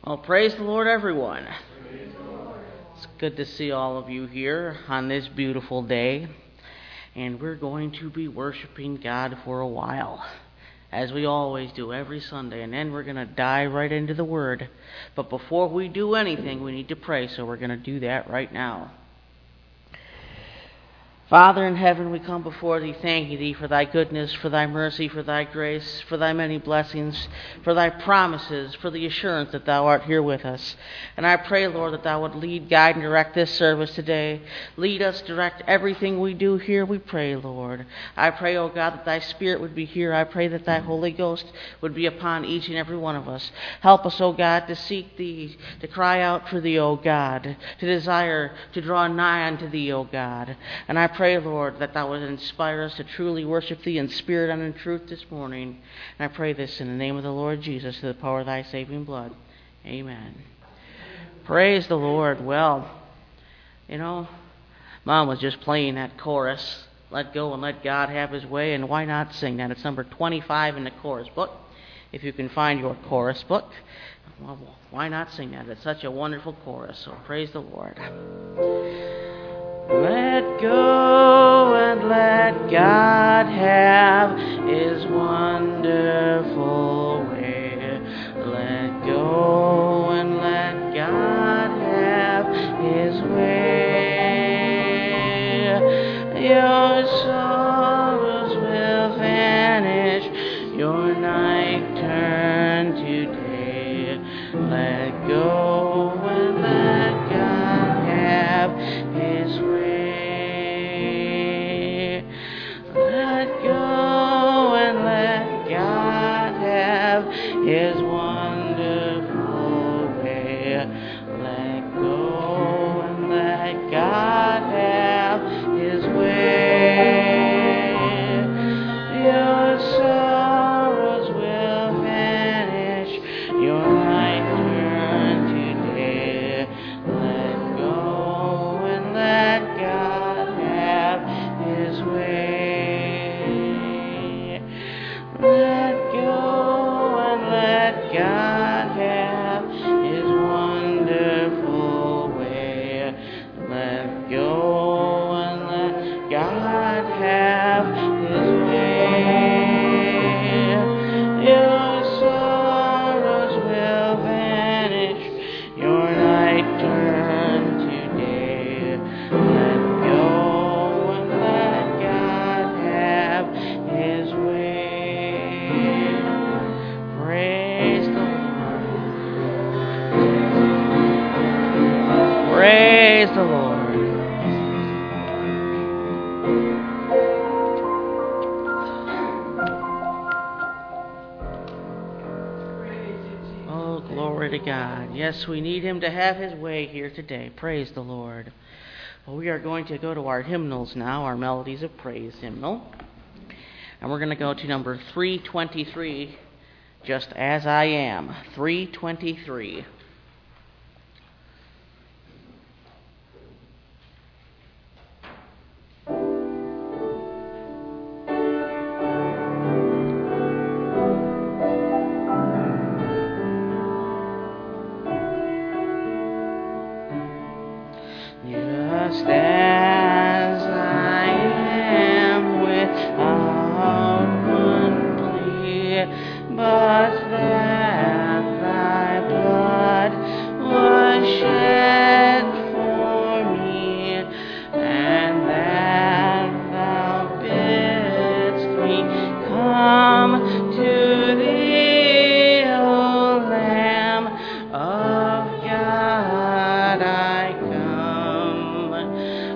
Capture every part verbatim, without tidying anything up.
Well, praise the Lord, everyone. Praise the Lord. It's good to see all of you here on this beautiful day. And we're going to be worshiping God for a while, as we always do every Sunday. And then we're going to dive right into the Word. But before we do anything, we need to pray, so we're going to do that right now. Father in heaven, we come before Thee, thanking Thee for Thy goodness, for Thy mercy, for Thy grace, for Thy many blessings, for Thy promises, for the assurance that Thou art here with us. And I pray, Lord, that Thou would lead, guide, and direct this service today. Lead us, direct everything we do here, we pray, Lord. I pray, O God, that Thy Spirit would be here. I pray that Thy Holy Ghost would be upon each and every one of us. Help us, O God, to seek Thee, to cry out for Thee, O God, to desire to draw nigh unto Thee, O God. And I pray, Lord, that Thou would inspire us to truly worship Thee in spirit and in truth this morning. And I pray this in the name of the Lord Jesus, to the power of Thy saving blood. Amen. Praise the Lord. Well, you know, Mom was just playing that chorus, Let Go and Let God Have His Way, and why not sing that? It's number twenty-five in the chorus book. If you can find your chorus book, well, why not sing that? It's such a wonderful chorus, so praise the Lord. Let go and let God have His wonderful way. Let go and let God have His way. Your sorrows will vanish, your night turn to day. Let go and let God have His way. Let go and let God have His wonderful way. Let go and let God have His way. Your sorrows will vanish, your night turn to day. Let go and let God have His way. Let go and let God have His wonderful way. Let go and let God have His way. Your sorrows will vanish, your night turn to day. Let go and let God have His way. Praise the Lord. Praise the Lord. Oh, glory to God. Yes, we need Him to have His way here today. Praise the Lord. Well, we are going to go to our hymnals now, our Melodies of Praise hymnal. And we're going to go to number three twenty-three, Just As I Am. three twenty-three. Just as I am, without one plea, but that Thy blood was shed for me, and that Thou bidst me come to Thee, O Lamb of God, I come.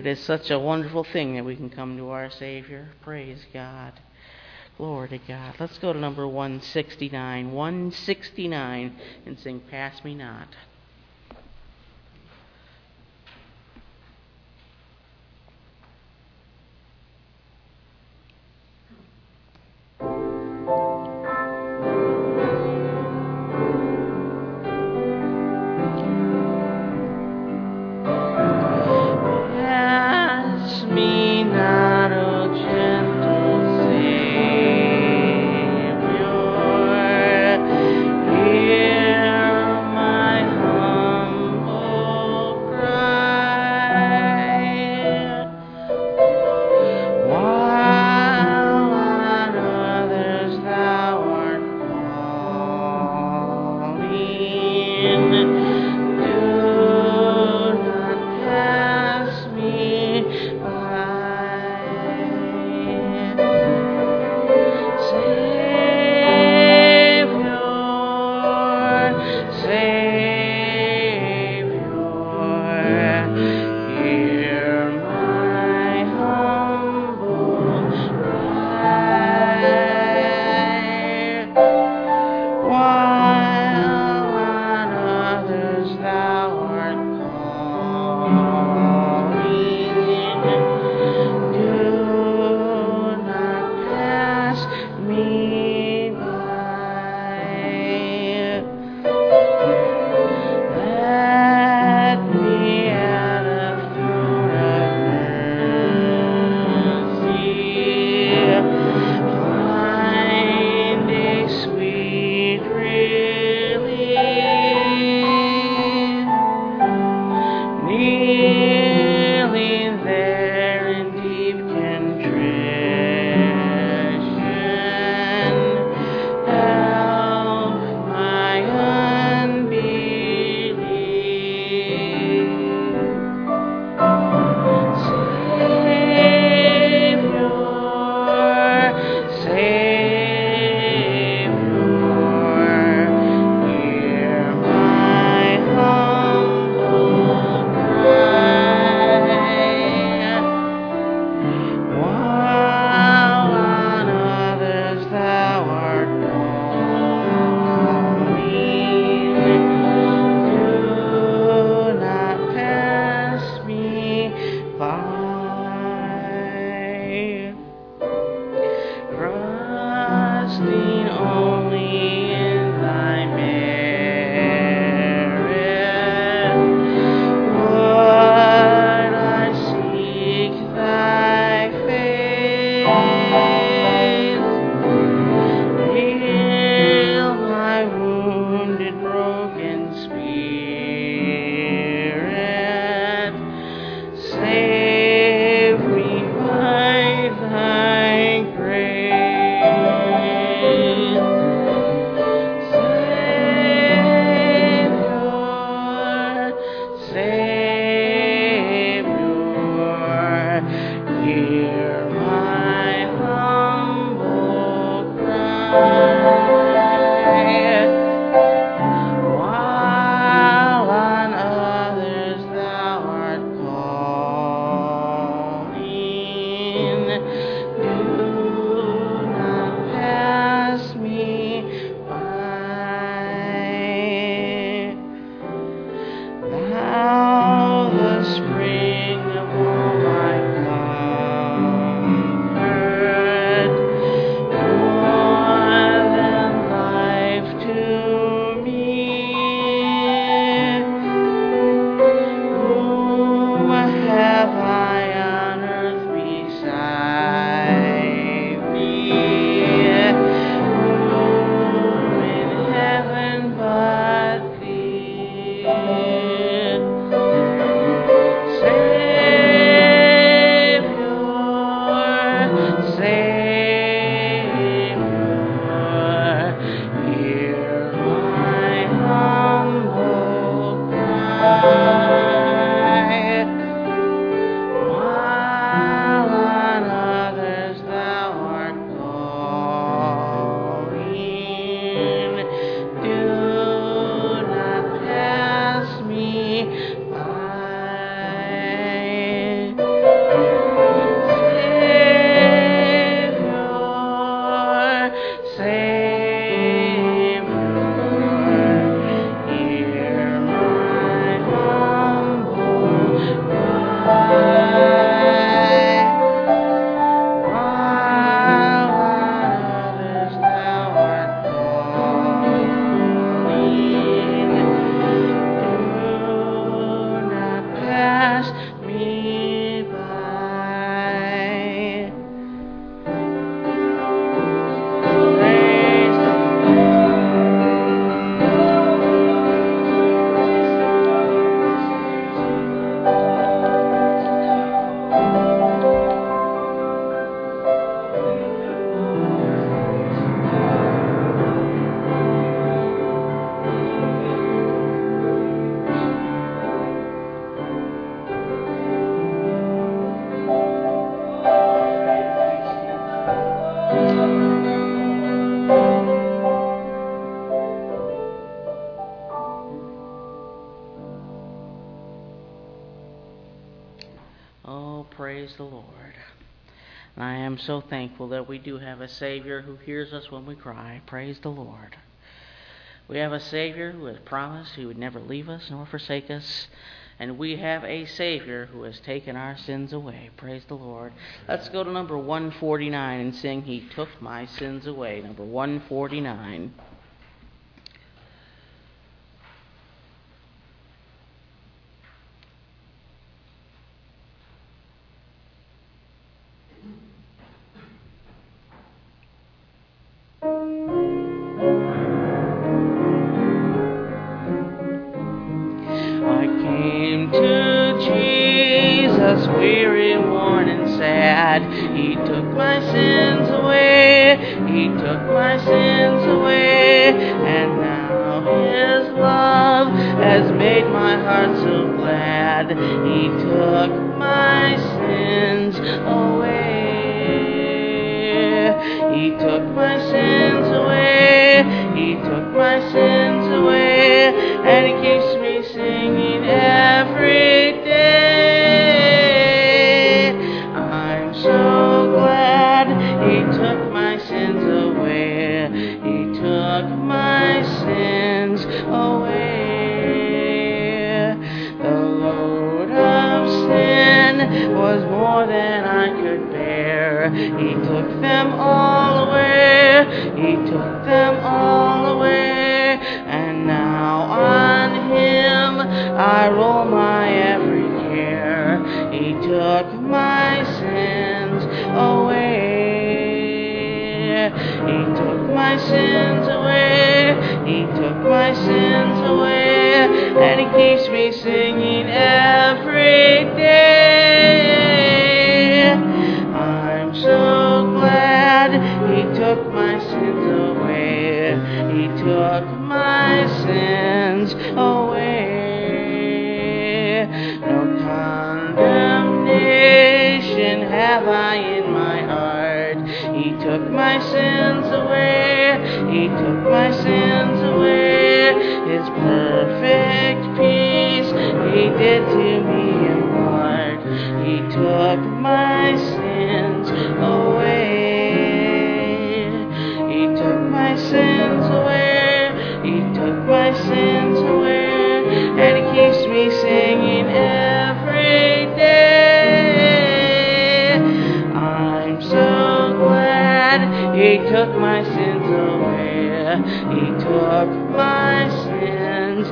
is such a wonderful thing that we can come to our Savior. Praise God. Glory to God. Let's go to number one sixty-nine. one sixty-nine and sing Pass Me Not. One And I am so thankful that we do have a Savior who hears us when we cry. Praise the Lord. We have a Savior who has promised He would never leave us nor forsake us. And we have a Savior who has taken our sins away. Praise the Lord. Let's go to number one forty-nine and sing He Took My Sins Away. Number one forty-nine. Weary, worn, and sad, He took my sins away, He took my sins away, and now His love has made my heart so glad. He took my sins away, He took my sins away, He took my sins away, and He keeps me singing every day. So glad He took my sins away, He took my sins away. The load of sin was more than I could bear, He took them all away, He took them all away, and now on Him I roll my every care. He took my sins away, He took my sins away, He took my sins away, and He keeps me singing every day. I'm so glad He took my sins away, He took my sins away. No condemnation have I in my heart, He took my sins away, He took my sins away. His perfect peace He did to me impart, He took my sins away, He took my sins away, He took my sins away, and He keeps me singing every day. I'm so glad He took my sins away, He took my sins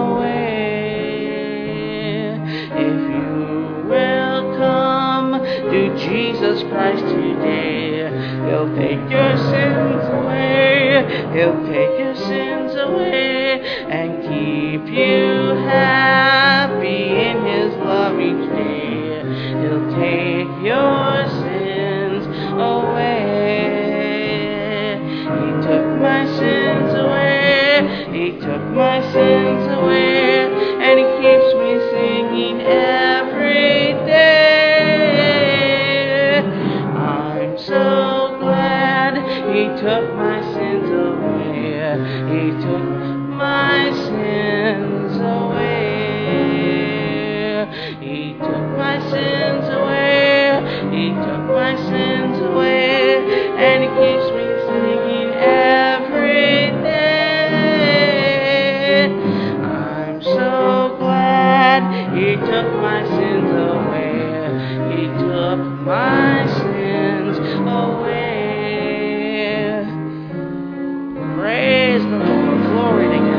away. If you will come to Jesus Christ today, He'll take your sins away, He'll take your sins away, and keep you happy in His love each day. He'll take your sins away. He took my sins away, He took my sins away, and He keeps me singing every day. I'm so glad He took my sins away, He took my sins away, He took my sins away, He took my sins away, and He keeps me singing every day. I'm so glad He took my sins away, He took my sins away. Praise the Lord, glory to God.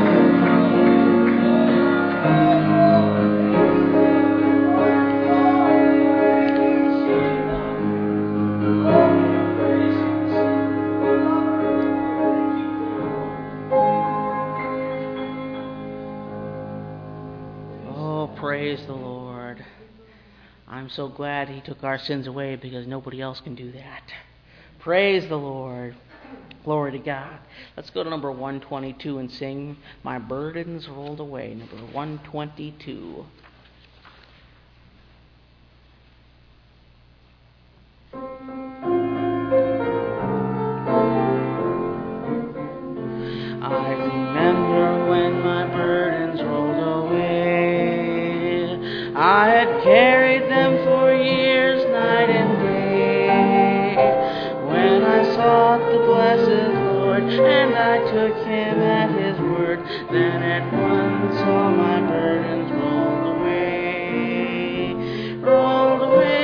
Praise the Lord. I'm so glad He took our sins away, because nobody else can do that. Praise the Lord. Glory to God. Let's go to number one twenty-two and sing My Burdens Rolled Away. Number one twenty-two. I remember when my burdens rolled away. I had carried them for years, night and day. took him at his word. Then at once all my burdens rolled away, rolled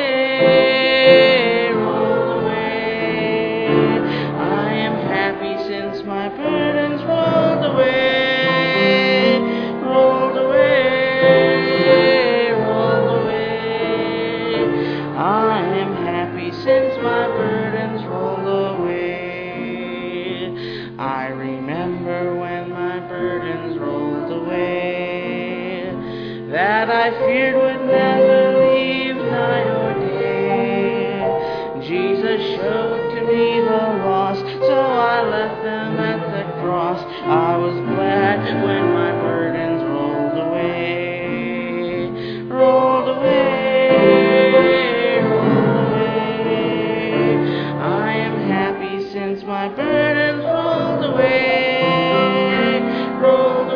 away, rolled away. I am happy since my burdens rolled away, rolled away, rolled away. I am happy since my burdens rolled away. I remember when my burdens rolled away, that I feared would never leave night or day. Jesus showed to me the lost, so I left them at the cross. I was glad when my burdens rolled away, rolled away, rolled away. I am happy since my burdens rolled away, rolled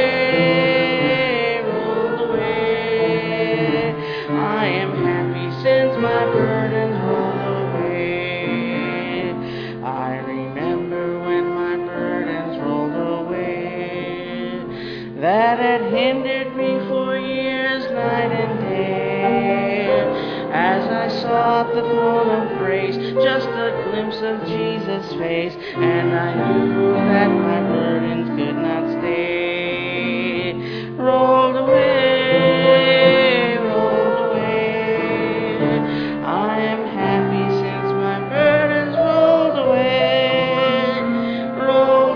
away, rolled away. I am happy since my burdens rolled away. I remember when my burdens rolled away, that had hindered me for years, night and day. As I sought the throne of grace, just a glimpse of Jesus' face, and I knew that my burdens could not stay. Rolled away, rolled away. I am happy since my burdens rolled away, rolled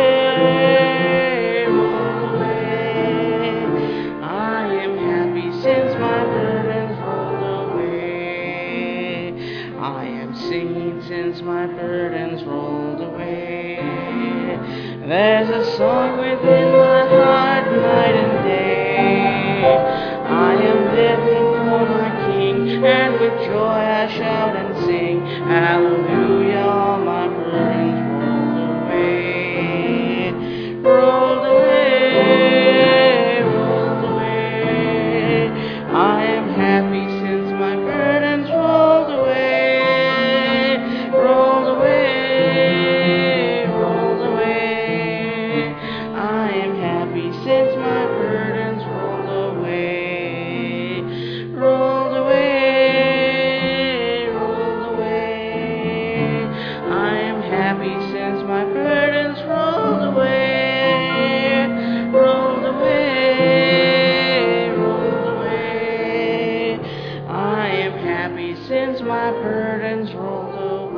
away, rolled away. I am happy since my burdens rolled away. I am singing since my burdens rolled away. There's a song within my heart night and day. I am living for my King, and with joy I shout and sing, hallelujah, all my burdens rolled away, rolled away, rolled away. I am happy since my burdens rolled away, rolled away, rolled away. I am happy since my burdens rolled away, rolled away, rolled away. I am happy since my burdens rolled away, rolled away, rolled away. I am happy since my burdens rolled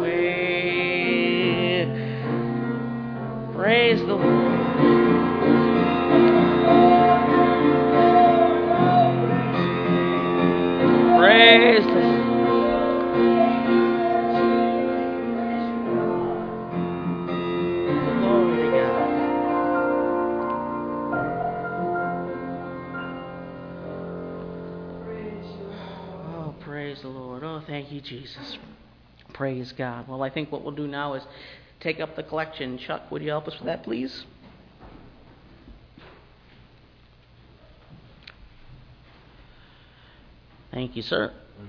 away. Praise the Lord. Praise the Lord. Glory to God. Oh, praise the Lord. Oh, thank you, Jesus. Praise God. Well, I think what we'll do now is take up the collection. Chuck, would you help us with that, please? Thank you, sir.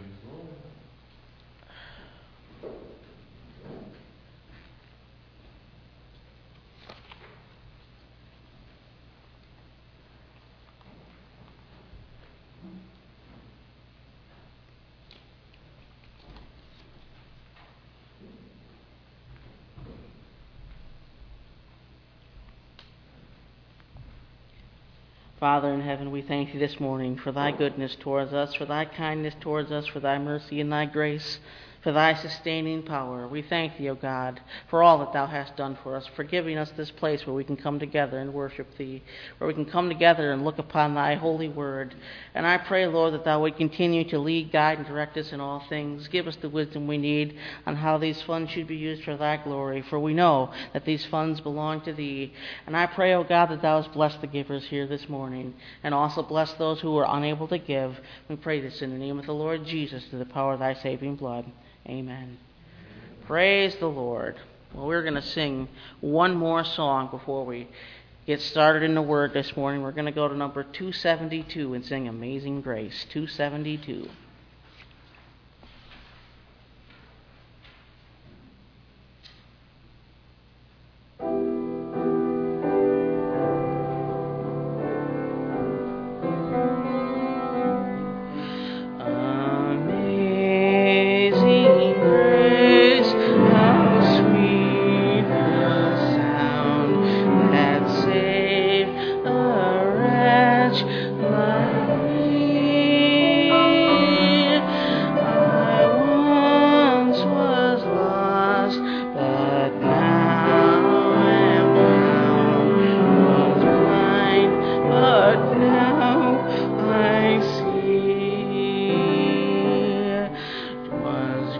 Father in heaven, we thank thee this morning for thy goodness towards us, for thy kindness towards us, for thy mercy and thy grace, for thy sustaining power. We thank thee, O God, for all that thou hast done for us, for giving us this place where we can come together and worship thee, where we can come together and look upon thy holy word. And I pray, Lord, that thou would continue to lead, guide, and direct us in all things. Give us the wisdom we need on how these funds should be used for thy glory, for we know that these funds belong to thee. And I pray, O God, that thou hast blessed the givers here this morning, and also bless those who were unable to give. We pray this in the name of the Lord Jesus, through the power of thy saving blood. Amen. Praise the Lord. Well, we're going to sing one more song before we get started in the Word this morning. We're going to go to number two seventy-two and sing Amazing Grace. two seventy-two.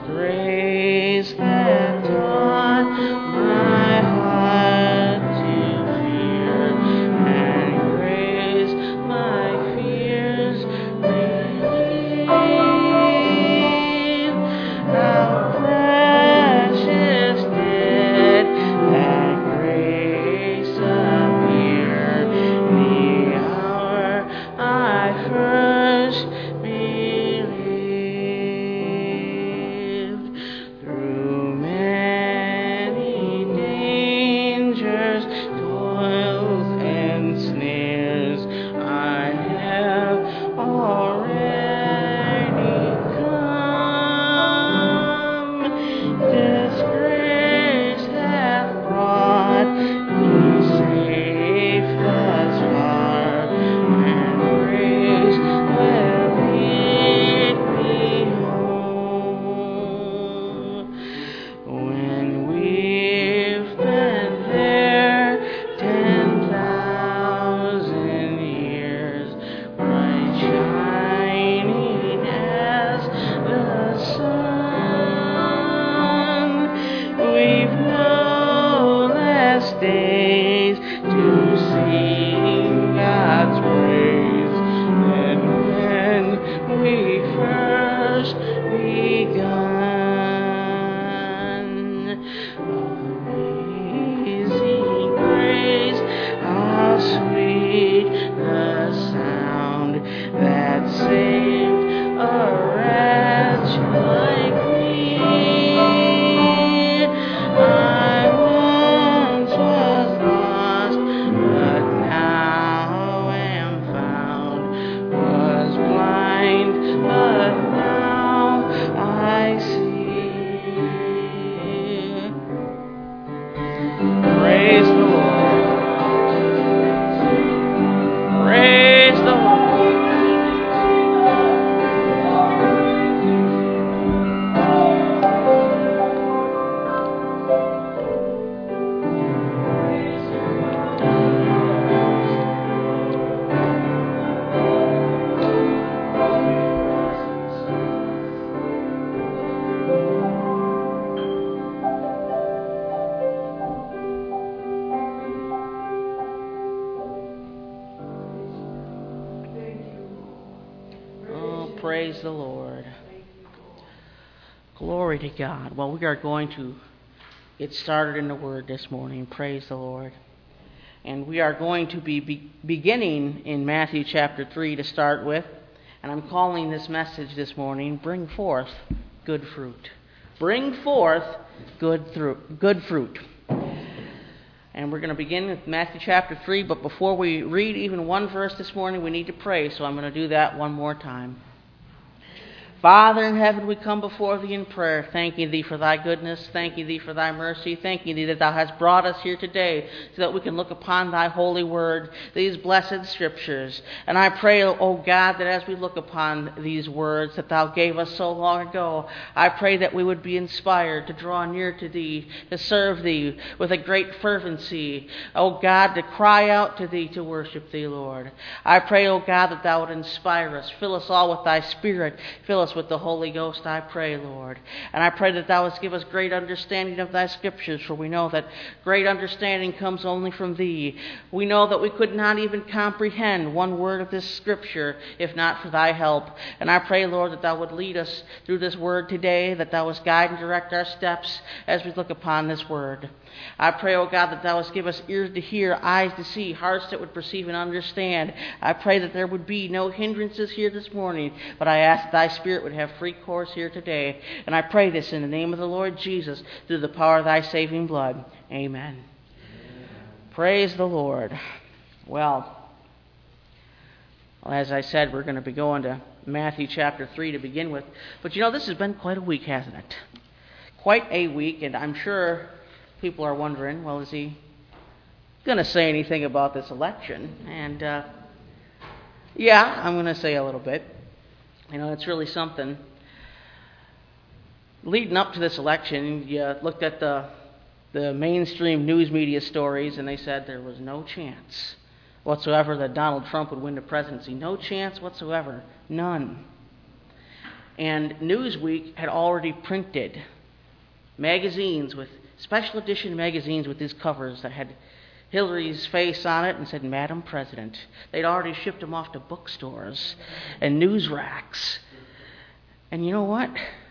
grace that taught my heart to fear, and grace my fears relieved. How precious did that grace appear the hour I first believed. Through many dangers, toils, and snares, I have already come. This grace hath brought me safe thus far, and grace will lead me home. When we've been there ten thousand years, bright shining as the sun, we've no less days to sing God's praise than when we first begun. Amazing grace, how sweet the sound that saved a wretch like me. I once was lost, but now am found. Was blind, but now I see. Praise the Lord. Praise the Lord. Oh, praise the Lord. Glory to God. Well, we are going to get started in the Word this morning. Praise the Lord. And we are going to be, be beginning in Matthew chapter three to start with. And I'm calling this message this morning, Bring Forth Good Fruit. Bring forth good, thru- good fruit. And we're going to begin with Matthew chapter three, but before we read even one verse this morning, we need to pray, so I'm going to do that one more time. Father in heaven, we come before Thee in prayer, thanking Thee for Thy goodness, thanking Thee for Thy mercy, thanking Thee that Thou hast brought us here today so that we can look upon Thy holy word, these blessed scriptures. And I pray, O God, that as we look upon these words that Thou gave us so long ago, I pray that we would be inspired to draw near to Thee, to serve Thee with a great fervency. O God, to cry out to Thee, to worship Thee, Lord. I pray, O God, that Thou would inspire us, fill us all with Thy Spirit, fill us with the Holy Ghost, I pray, Lord. And I pray that Thou wouldst give us great understanding of Thy Scriptures, for we know that great understanding comes only from Thee. We know that we could not even comprehend one word of this Scripture if not for Thy help. And I pray, Lord, that Thou would lead us through this word today, that Thou wouldst guide and direct our steps as we look upon this word. I pray, O God, that Thou wouldst give us ears to hear, eyes to see, hearts that would perceive and understand. I pray that there would be no hindrances here this morning, but I ask that Thy Spirit would have free course here today. And I pray this in the name of the Lord Jesus, through the power of Thy saving blood. Amen. Amen. Praise the Lord. Well, as I said, we're going to be going to Matthew chapter three to begin with. But you know, this has been quite a week, hasn't it? Quite a week, and I'm sure people are wondering, well, is he going to say anything about this election? And, uh, yeah, I'm going to say a little bit. You know, it's really something. Leading up to this election, you looked at the, the mainstream news media stories, and they said there was no chance whatsoever that Donald Trump would win the presidency. No chance whatsoever. None. And Newsweek had already printed magazines with special edition magazines with these covers that had Hillary's face on it and said, Madam President. They'd already shipped them off to bookstores and news racks. And you know what?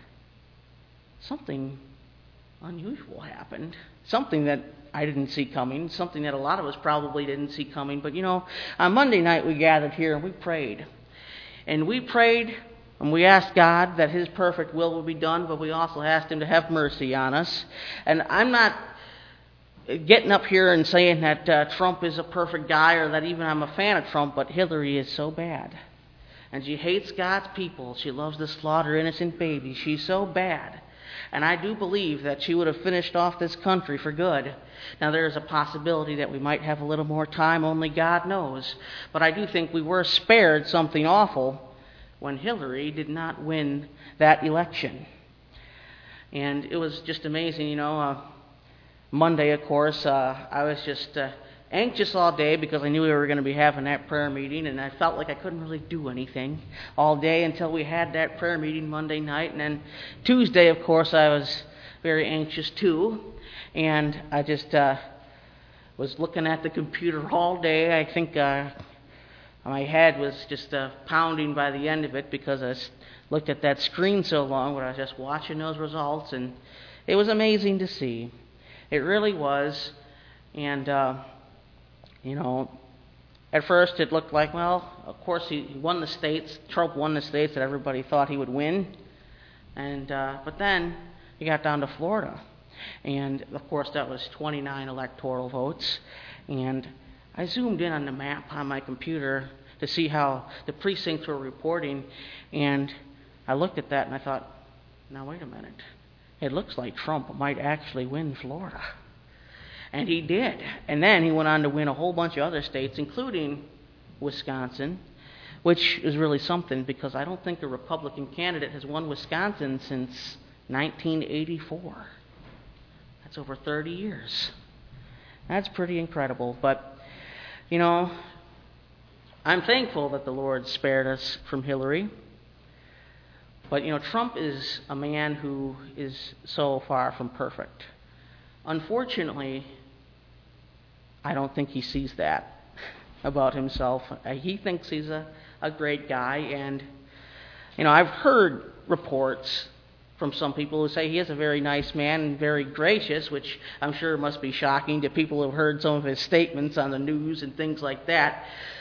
Something unusual happened. Something that I didn't see coming. Something that a lot of us probably didn't see coming. But you know, on Monday night we gathered here and we prayed. And we prayed and we asked God that His perfect will would be done, but we also asked Him to have mercy on us. And I'm not getting up here and saying that uh, Trump is a perfect guy or that even I'm a fan of Trump, but Hillary is so bad. And she hates God's people. She loves to slaughter innocent babies. She's so bad. And I do believe that she would have finished off this country for good. Now, there is a possibility that we might have a little more time, only God knows. But I do think we were spared something awful when Hillary did not win that election. And it was just amazing, you know. Uh, Monday, of course, uh, I was just uh, anxious all day because I knew we were going to be having that prayer meeting, and I felt like I couldn't really do anything all day until we had that prayer meeting Monday night. And then Tuesday, of course, I was very anxious too, and I just uh, was looking at the computer all day. I think uh, my head was just uh, pounding by the end of it because I looked at that screen so long, but I was just watching those results, and it was amazing to see. It really was. And, uh, you know, at first it looked like, well, of course he won the states. Trump won the states that everybody thought he would win. And uh, but then he got down to Florida. And, of course, that was twenty-nine electoral votes. And I zoomed in on the map on my computer to see how the precincts were reporting. And I looked at that and I thought, now wait a minute. It looks like Trump might actually win Florida. And he did. And then he went on to win a whole bunch of other states, including Wisconsin, which is really something because I don't think a Republican candidate has won Wisconsin since nineteen eighty-four. That's over thirty years. That's pretty incredible. But, you know, I'm thankful that the Lord spared us from Hillary. But, you know, Trump is a man who is so far from perfect. Unfortunately, I don't think he sees that about himself. He thinks he's a, a great guy. And, you know, I've heard reports from some people who say he is a very nice man and very gracious, which I'm sure must be shocking to people who have heard some of his statements on the news and things like that.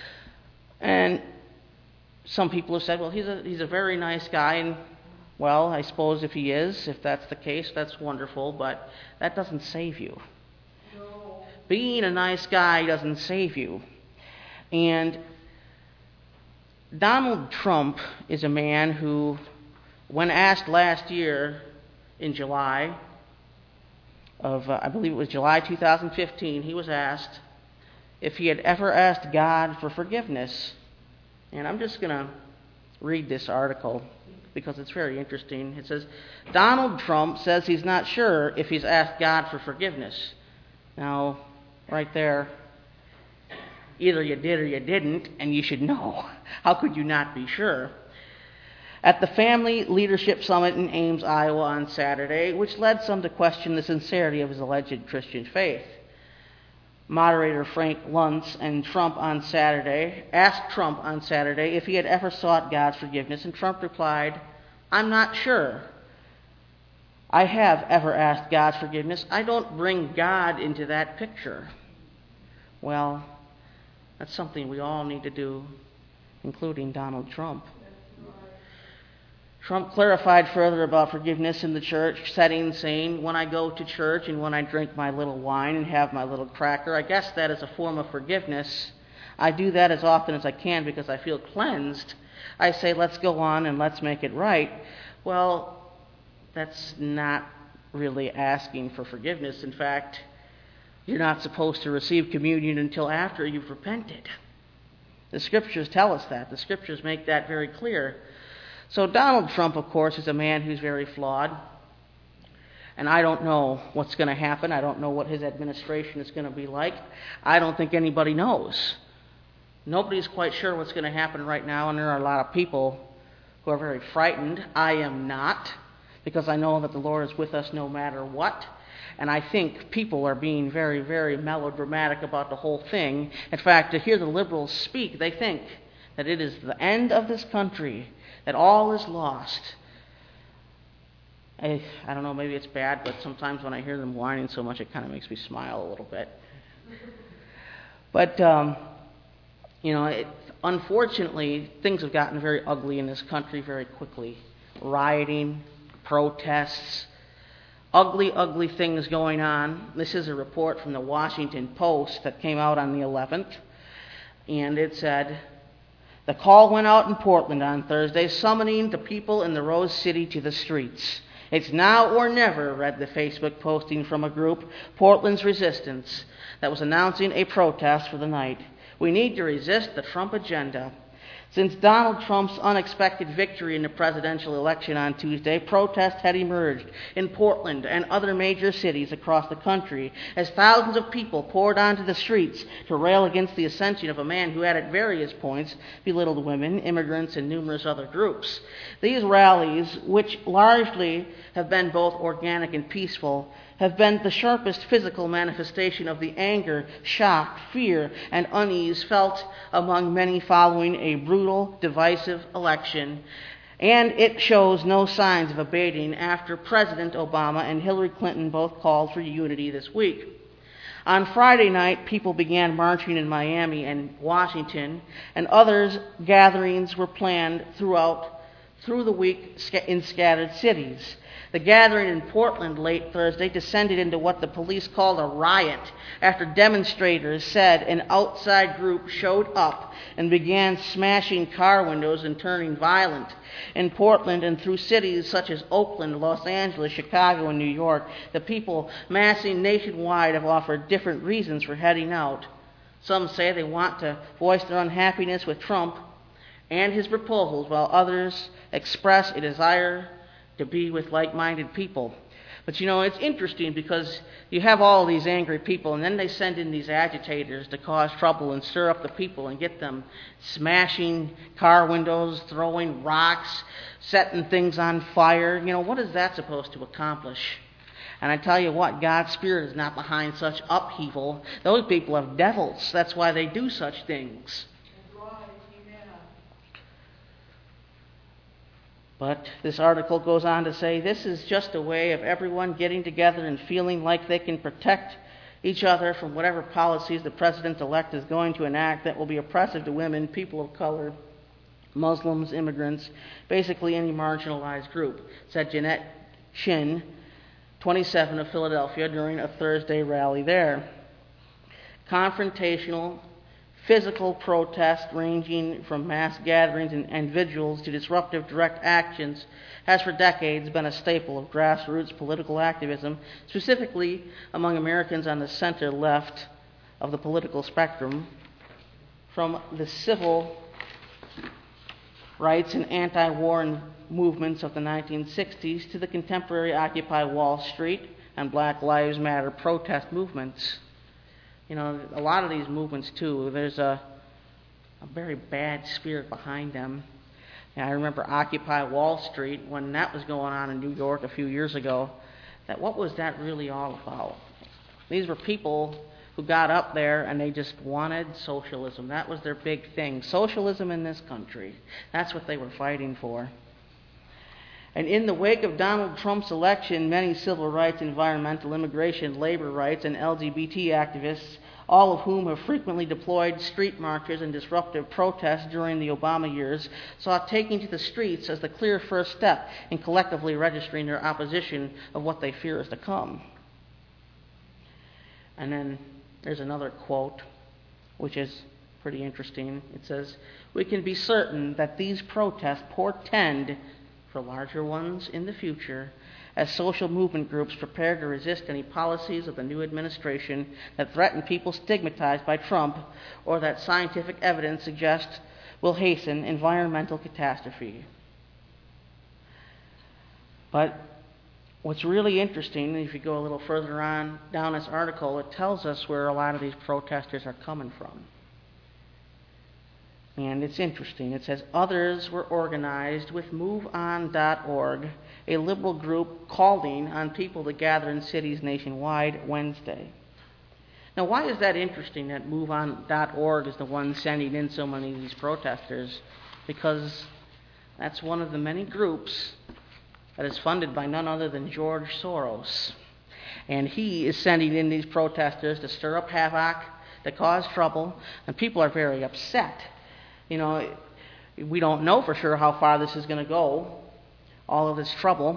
And some people have said, well, he's a he's a very nice guy, and, well, I suppose if he is, if that's the case, that's wonderful, but that doesn't save you. No. Being a nice guy doesn't save you. And Donald Trump is a man who, when asked last year in July of, uh, I believe it was July two thousand fifteen, he was asked if he had ever asked God for forgiveness. And I'm just going to read this article because it's very interesting. It says, Donald Trump says he's not sure if he's asked God for forgiveness. Now, right there, either you did or you didn't, and you should know. How could you not be sure? At the Family Leadership Summit in Ames, Iowa on Saturday, which led some to question the sincerity of his alleged Christian faith. Moderator Frank Luntz and Trump on Saturday asked Trump on Saturday if he had ever sought God's forgiveness, and Trump replied, I'm not sure. I have ever asked God's forgiveness. I don't bring God into that picture. Well, that's something we all need to do, including Donald Trump. Trump clarified further about forgiveness in the church setting, saying, when I go to church and when I drink my little wine and have my little cracker, I guess that is a form of forgiveness. I do that as often as I can because I feel cleansed. I say, let's go on and let's make it right. Well, that's not really asking for forgiveness. In fact, you're not supposed to receive communion until after you've repented. The Scriptures tell us that. The Scriptures make that very clear. So Donald Trump, of course, is a man who's very flawed. And I don't know what's going to happen. I don't know what his administration is going to be like. I don't think anybody knows. Nobody's quite sure what's going to happen right now, and there are a lot of people who are very frightened. I am not, because I know that the Lord is with us no matter what. And I think people are being very, very melodramatic about the whole thing. In fact, to hear the liberals speak, they think that it is the end of this country, that all is lost. I, I don't know, maybe it's bad, but sometimes when I hear them whining so much, it kind of makes me smile a little bit. But, um, you know, it, unfortunately, things have gotten very ugly in this country very quickly. Rioting, protests, ugly, ugly things going on. This is a report from the Washington Post that came out on the eleventh, and it said, the call went out in Portland on Thursday, summoning the people in the Rose City to the streets. It's now or never, read the Facebook posting from a group, Portland's Resistance, that was announcing a protest for the night. We need to resist the Trump agenda. Since Donald Trump's unexpected victory in the presidential election on Tuesday, protests had emerged in Portland and other major cities across the country as thousands of people poured onto the streets to rail against the ascension of a man who had at various points belittled women, immigrants, and numerous other groups. These rallies, which largely have been both organic and peaceful, have been the sharpest physical manifestation of the anger, shock, fear, and unease felt among many following a brutal, divisive election. And it shows no signs of abating after President Obama and Hillary Clinton both called for unity this week. On Friday night, people began marching in Miami and Washington, and others gatherings were planned throughout through the week in scattered cities. The gathering in Portland late Thursday descended into what the police called a riot after demonstrators said an outside group showed up and began smashing car windows and turning violent. In Portland and through cities such as Oakland, Los Angeles, Chicago, and New York, the people massing nationwide have offered different reasons for heading out. Some say they want to voice their unhappiness with Trump and his proposals, while others express a desire to be with like-minded people. But you know, it's interesting because you have all these angry people, and then they send in these agitators to cause trouble and stir up the people and get them smashing car windows, throwing rocks, setting things on fire. You know, what is that supposed to accomplish? And I tell you what, God's Spirit is not behind such upheaval. Those people have devils. That's why they do such things. But this article goes on to say this is just a way of everyone getting together and feeling like they can protect each other from whatever policies the president-elect is going to enact that will be oppressive to women, people of color, Muslims, immigrants, basically any marginalized group, said Jeanette Chin, twenty-seven, of Philadelphia, during a Thursday rally there. Confrontational, physical protest ranging from mass gatherings and, and vigils to disruptive direct actions has for decades been a staple of grassroots political activism, specifically among Americans on the center left of the political spectrum, from the civil rights and anti-war movements of the nineteen sixties to the contemporary Occupy Wall Street and Black Lives Matter protest movements. You know, a lot of these movements, too, there's a, a very bad spirit behind them. And I remember Occupy Wall Street, when that was going on in New York a few years ago, that what was that really all about? These were people who got up there and they just wanted socialism. That was their big thing. Socialism in this country. That's what they were fighting for. And in the wake of Donald Trump's election, many civil rights, environmental, immigration, labor rights, and L G B T activists, all of whom have frequently deployed street marches and disruptive protests during the Obama years, saw taking to the streets as the clear first step in collectively registering their opposition of what they fear is to come. And then there's another quote, which is pretty interesting. It says, "We can be certain that these protests portend for larger ones in the future as social movement groups prepare to resist any policies of the new administration that threaten people stigmatized by Trump or that scientific evidence suggests will hasten environmental catastrophe." But what's really interesting, if you go a little further on down this article, it tells us where a lot of these protesters are coming from. And it's interesting. It says, others were organized with move on dot org, a liberal group calling on people to gather in cities nationwide Wednesday. Now, why is that interesting that move on dot org is the one sending in so many of these protesters? Because that's one of the many groups that is funded by none other than George Soros. And he is sending in these protesters to stir up havoc, to cause trouble, and people are very upset. You know, we don't know for sure how far this is going to go, all of this trouble.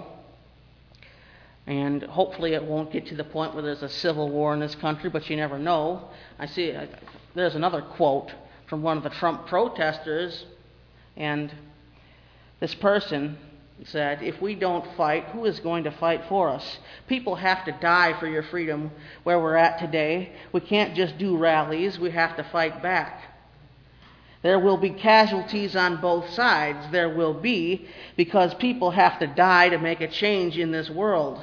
And hopefully it won't get to the point where there's a civil war in this country, but you never know. I see, I, there's another quote from one of the Trump protesters, and this person said, if we don't fight, who is going to fight for us? People have to die for your freedom where we're at today. We can't just do rallies, we have to fight back. There will be casualties on both sides. There will be, because people have to die to make a change in this world.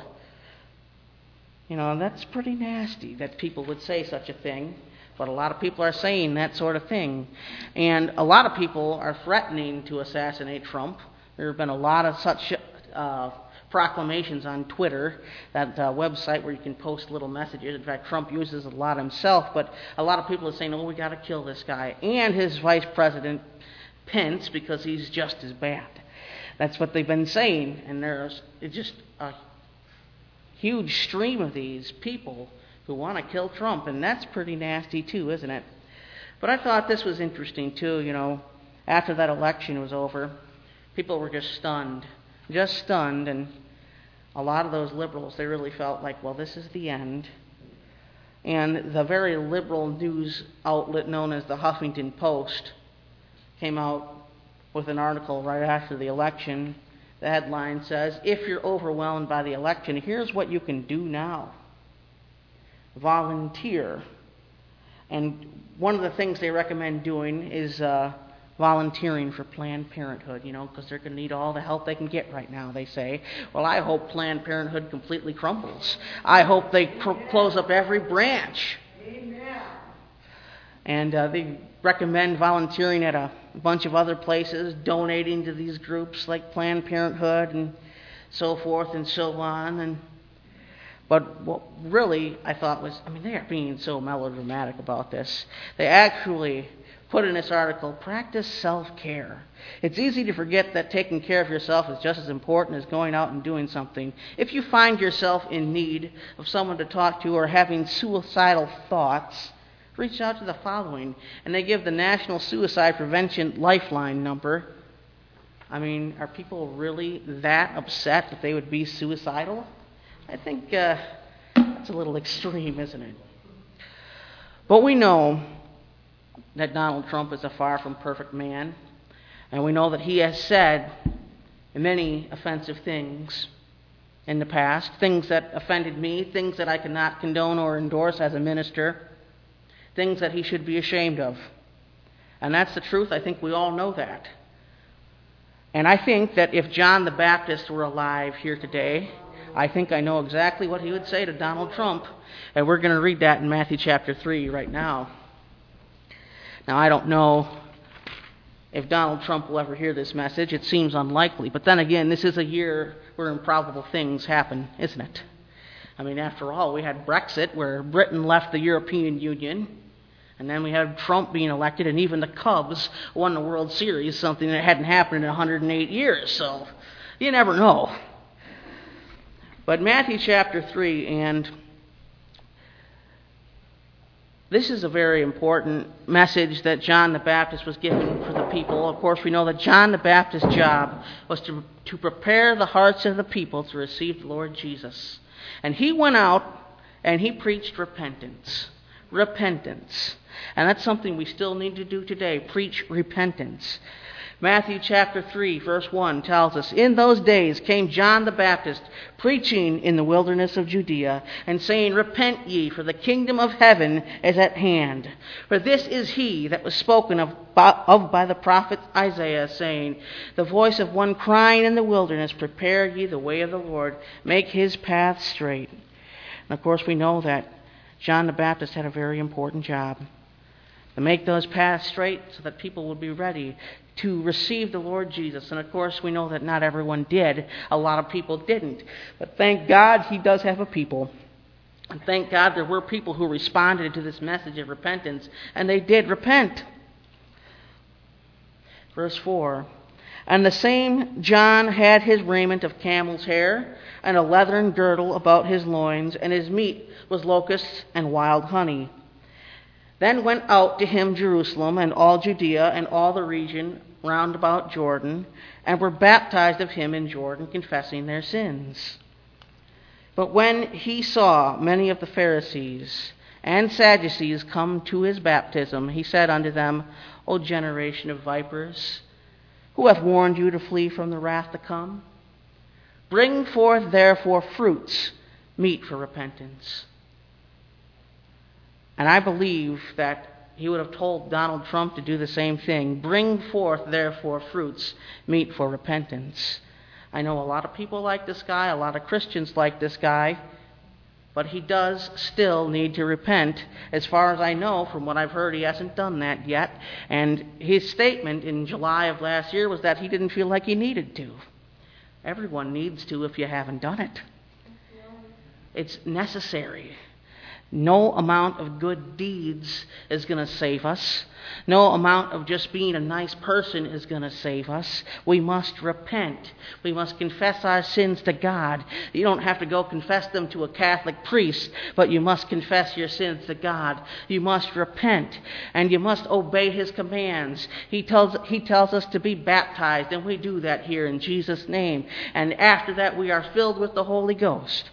You know, that's pretty nasty that people would say such a thing, but a lot of people are saying that sort of thing. And a lot of people are threatening to assassinate Trump. There have been a lot of such uh, proclamations on Twitter, that uh, website where you can post little messages. In fact, Trump uses it a lot himself, but a lot of people are saying, oh, we got to kill this guy. And his vice president, Pence, because he's just as bad. That's what they've been saying, and there's just a huge stream of these people who want to kill Trump, and that's pretty nasty too, isn't it? But I thought this was interesting too, you know, after that election was over, people were just stunned, just stunned, and a lot of those liberals, they really felt like, well, this is the end. And the very liberal news outlet known as the Huffington Post came out with an article right after the election. The headline says, if you're overwhelmed by the election, here's what you can do now. Volunteer. And one of the things they recommend doing is uh, volunteering for Planned Parenthood, you know, because they're going to need all the help they can get right now, they say. Well, I hope Planned Parenthood completely crumbles. I hope they cr- close up every branch. Amen. And uh, they recommend volunteering at a bunch of other places, donating to these groups like Planned Parenthood and so forth and so on. And But what really I thought was, I mean, they are being so melodramatic about this. They actually put in this article, practice self-care. It's easy to forget that taking care of yourself is just as important as going out and doing something. If you find yourself in need of someone to talk to or having suicidal thoughts, reach out to the following. And they give the National Suicide Prevention Lifeline number. I mean, are people really that upset that they would be suicidal? I think uh, that's a little extreme, isn't it? But we know that Donald Trump is a far from perfect man, and we know that he has said many offensive things in the past, things that offended me, things that I cannot condone or endorse as a minister, things that he should be ashamed of. And that's the truth. I think we all know that. And I think that if John the Baptist were alive here today, I think I know exactly what he would say to Donald Trump. And we're going to read that in Matthew chapter three right now. Now, I don't know if Donald Trump will ever hear this message. It seems unlikely. But then again, this is a year where improbable things happen, isn't it? I mean, after all, we had Brexit, where Britain left the European Union. And then we had Trump being elected, and even the Cubs won the World Series, something that hadn't happened in one hundred eight years. So you never know. But Matthew chapter three, and this is a very important message that John the Baptist was giving for the people. Of course, we know that John the Baptist's job was to, to prepare the hearts of the people to receive the Lord Jesus. And he went out and he preached repentance. Repentance. And that's something we still need to do today, preach repentance. Matthew chapter three, verse one tells us, in those days came John the Baptist, preaching in the wilderness of Judea, and saying, repent ye, for the kingdom of heaven is at hand. For this is he that was spoken of by, of by the prophet Isaiah, saying, the voice of one crying in the wilderness, prepare ye the way of the Lord, make his path straight. And of course we know that John the Baptist had a very important job. to make those paths straight so that people would be ready to receive the Lord Jesus. And of course, we know that not everyone did. A lot of people didn't. But thank God he does have a people. And thank God there were people who responded to this message of repentance, and they did repent. Verse four, and the same John had his raiment of camel's hair, and a leathern girdle about his loins, and his meat was locusts and wild honey. Then went out to him Jerusalem and all Judea and all the region round about Jordan, and were baptized of him in Jordan, confessing their sins. But when he saw many of the Pharisees and Sadducees come to his baptism, he said unto them, O generation of vipers, who hath warned you to flee from the wrath to come? Bring forth therefore fruits meet for repentance. And I believe that he would have told Donald Trump to do the same thing. Bring forth therefore fruits meet for repentance. I know a lot of people like this guy, a lot of Christians like this guy, but he does still need to repent. As far as I know, from what I've heard, he hasn't done that yet. And his statement in July of last year was that he didn't feel like he needed to. Everyone needs to if you haven't done it. It's necessary. No amount of good deeds is going to save us. No amount of just being a nice person is going to save us. We must repent. We must confess our sins to God. You don't have to go confess them to a Catholic priest, but you must confess your sins to God. You must repent, and you must obey his commands. He tells, he tells us to be baptized, and we do that here in Jesus' name. And after that, we are filled with the Holy Ghost.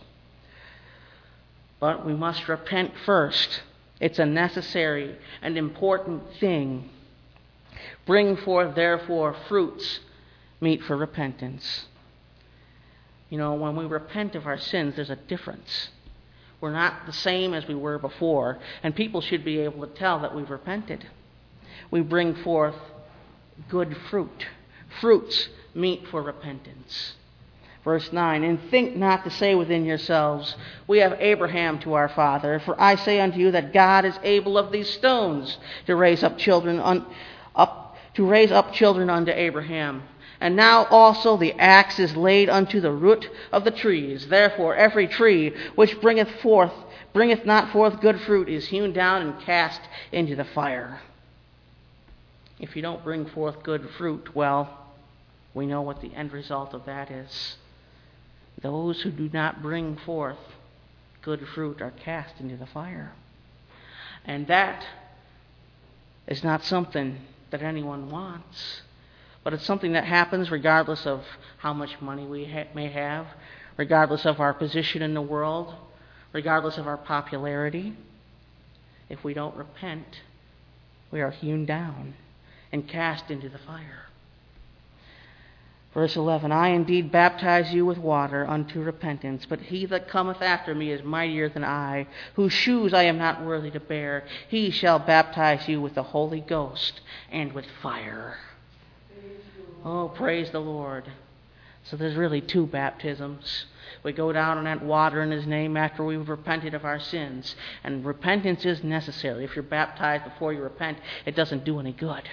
But we must repent first. It's a necessary and important thing. Bring forth, therefore, fruits meet for repentance. You know, when we repent of our sins, there's a difference. We're not the same as we were before, and people should be able to tell that we've repented. We bring forth good fruit. Fruits meet for repentance. Verse nine, and think not to say within yourselves, we have Abraham to our father. For I say unto you that God is able of these stones to raise up children un, up to raise up children unto Abraham. And now also the axe is laid unto the root of the trees. Therefore every tree which bringeth forth bringeth not forth good fruit is hewn down and cast into the fire. If you don't bring forth good fruit, well, we know what the end result of that is. Those who do not bring forth good fruit are cast into the fire. And that is not something that anyone wants, but it's something that happens regardless of how much money we ha- may have, regardless of our position in the world, regardless of our popularity. If we don't repent, we are hewn down and cast into the fire. Verse eleven, I indeed baptize you with water unto repentance, but he that cometh after me is mightier than I, whose shoes I am not worthy to bear. He shall baptize you with the Holy Ghost and with fire. Oh, praise the Lord. So there's really two baptisms. We go down in that water in his name after we've repented of our sins. And repentance is necessary. If you're baptized before you repent, it doesn't do any good.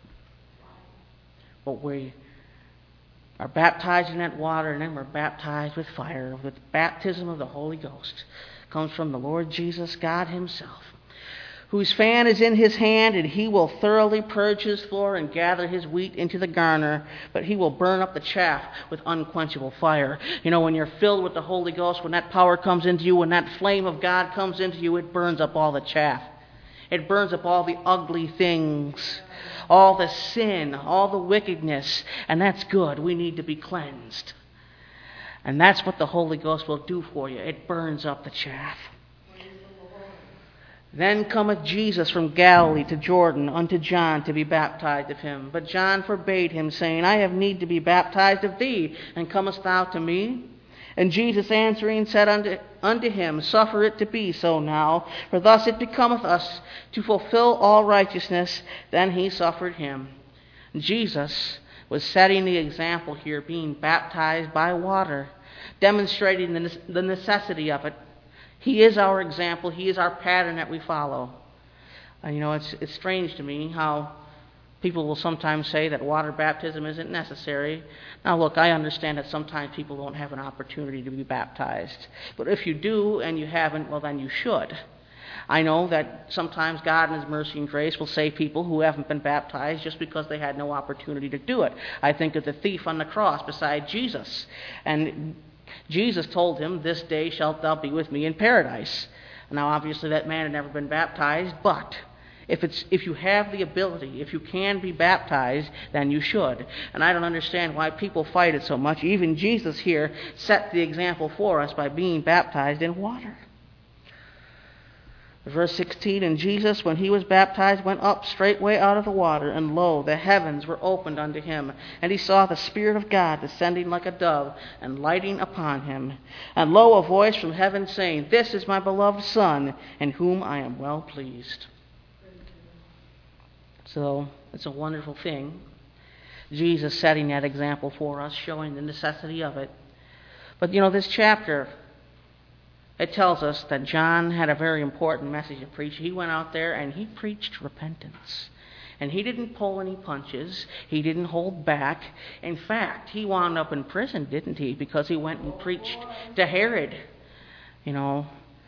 But we are baptized in that water, and then we're baptized with fire, with baptism of the Holy Ghost. It comes from the Lord Jesus, God himself, whose fan is in his hand, and he will thoroughly purge his floor and gather his wheat into the garner, but he will burn up the chaff with unquenchable fire. You know, when you're filled with the Holy Ghost, when that power comes into you, when that flame of God comes into you, it burns up all the chaff. It burns up all the ugly things, all the sin, all the wickedness, and that's good. We need to be cleansed. And that's what the Holy Ghost will do for you. It burns up the chaff. Then cometh Jesus from Galilee to Jordan unto John to be baptized of him. But John forbade him, saying, I have need to be baptized of thee, and comest thou to me? And Jesus answering said unto, unto him, Suffer it to be so now, for thus it becometh us to fulfill all righteousness. Then he suffered him. Jesus was setting the example here, being baptized by water, demonstrating the necessity of it. He is our example. He is our pattern that we follow. And you know, it's it's strange to me how people will sometimes say that water baptism isn't necessary. Now look, I understand that sometimes people don't have an opportunity to be baptized. But if you do and you haven't, well then you should. I know that sometimes God in His mercy and grace will save people who haven't been baptized just because they had no opportunity to do it. I think of the thief on the cross beside Jesus. And Jesus told him, "This day shalt thou be with me in paradise." Now obviously that man had never been baptized, but If it's if you have the ability, if you can be baptized, then you should. And I don't understand why people fight it so much. Even Jesus here set the example for us by being baptized in water. Verse sixteen, and Jesus, when he was baptized, went up straightway out of the water, and lo, the heavens were opened unto him. And he saw the Spirit of God descending like a dove, and lighting upon him. And lo, a voice from heaven saying, This is my beloved Son, in whom I am well pleased. So it's a wonderful thing. Jesus setting that example for us, showing the necessity of it. But you know, this chapter, it tells us that John had a very important message to preach. He went out there and he preached repentance. And he didn't pull any punches. He didn't hold back. In fact, he wound up in prison, didn't he? Because he went and preached to Herod. You know,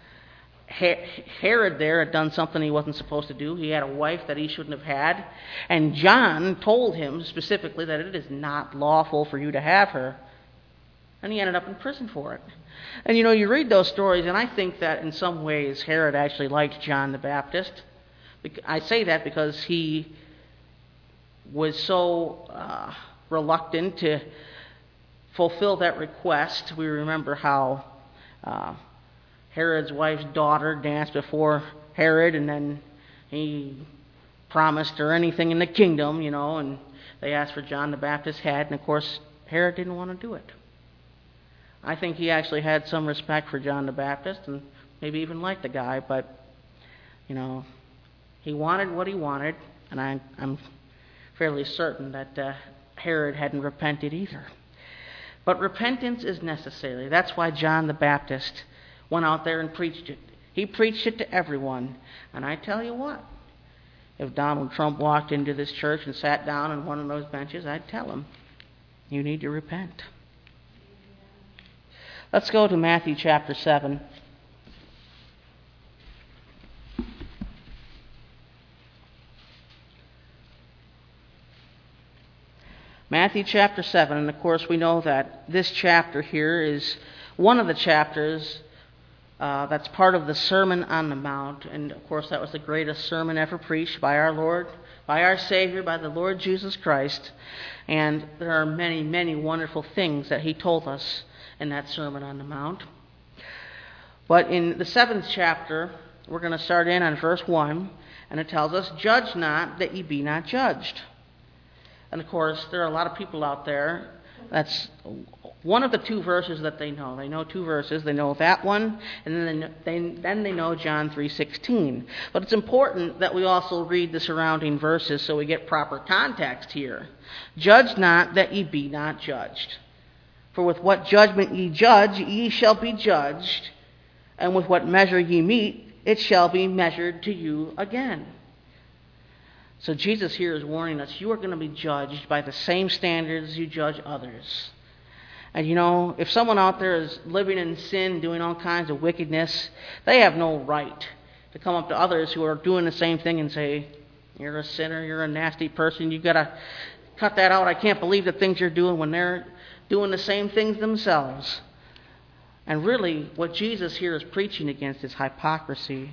Herod there had done something he wasn't supposed to do. He had a wife that he shouldn't have had. And John told him specifically that it is not lawful for you to have her. And he ended up in prison for it. And you know, you read those stories, and I think that in some ways Herod actually liked John the Baptist. I say that because he was so uh, reluctant to fulfill that request. We remember how Uh, Herod's wife's daughter danced before Herod, and then he promised her anything in the kingdom, you know, and they asked for John the Baptist's head, and of course, Herod didn't want to do it. I think he actually had some respect for John the Baptist, and maybe even liked the guy, but, you know, he wanted what he wanted, and I, I'm fairly certain that uh, Herod hadn't repented either. But repentance is necessary. That's why John the Baptist went out there and preached it. He preached it to everyone. And I tell you what, if Donald Trump walked into this church and sat down on one of those benches, I'd tell him, you need to repent. Let's go to Matthew chapter seven. Matthew chapter seven, and of course we know that this chapter here is one of the chapters Uh, that's part of the Sermon on the Mount. And of course that was the greatest sermon ever preached by our Lord, by our Savior, by the Lord Jesus Christ. And there are many, many wonderful things that He told us in that Sermon on the Mount. But in the seventh chapter, we're going to start in on verse one, and it tells us, Judge not that ye be not judged. And of course there are a lot of people out there, that's one of the two verses that they know. They know two verses. They know that one, and then they, then they know John three sixteen. But it's important that we also read the surrounding verses so we get proper context here. Judge not that ye be not judged. For with what judgment ye judge, ye shall be judged, and with what measure ye meet, it shall be measured to you again. So Jesus here is warning us, you are going to be judged by the same standards you judge others. And you know, if someone out there is living in sin, doing all kinds of wickedness, they have no right to come up to others who are doing the same thing and say, you're a sinner, you're a nasty person, you've got to cut that out. I can't believe the things you're doing, when they're doing the same things themselves. And really, what Jesus here is preaching against is hypocrisy.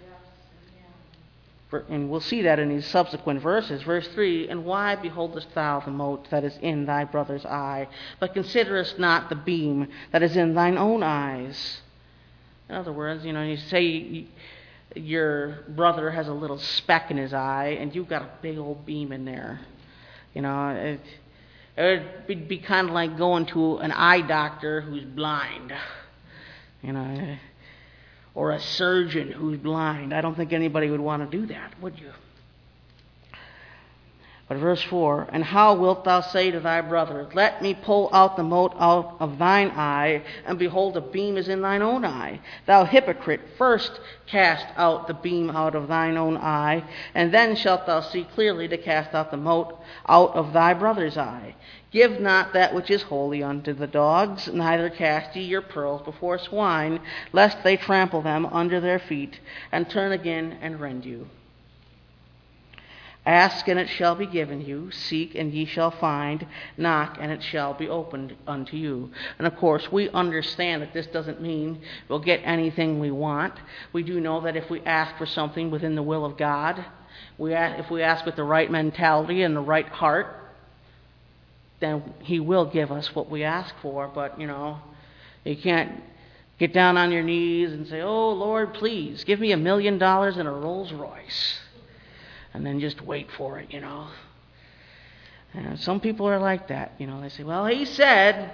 And we'll see that in these subsequent verses. Verse three, and why beholdest thou the mote that is in thy brother's eye, but considerest not the beam that is in thine own eyes? In other words, you know, you say your brother has a little speck in his eye, and you've got a big old beam in there. You know, it, it would be kind of like going to an eye doctor who's blind. You know, or a surgeon who's blind. I don't think anybody would want to do that, would you? But verse four, and how wilt thou say to thy brother, let me pull out the mote out of thine eye, and behold, a beam is in thine own eye? Thou hypocrite, first cast out the beam out of thine own eye, and then shalt thou see clearly to cast out the mote out of thy brother's eye. Give not that which is holy unto the dogs, neither cast ye your pearls before swine, lest they trample them under their feet, and turn again and rend you. Ask, and it shall be given you. Seek, and ye shall find. Knock, and it shall be opened unto you. And of course, we understand that this doesn't mean we'll get anything we want. We do know that if we ask for something within the will of God, we ask, if we ask with the right mentality and the right heart, then He will give us what we ask for. But, you know, you can't get down on your knees and say, oh, Lord, please, give me a million dollars and a Rolls Royce. And then just wait for it, you know. And some people are like that, you know. They say, well, He said,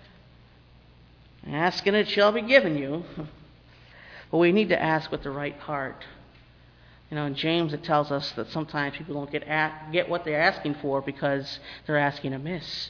ask and it shall be given you. But we need to ask with the right heart. You know, in James it tells us that sometimes people don't get at, get what they're asking for because they're asking amiss.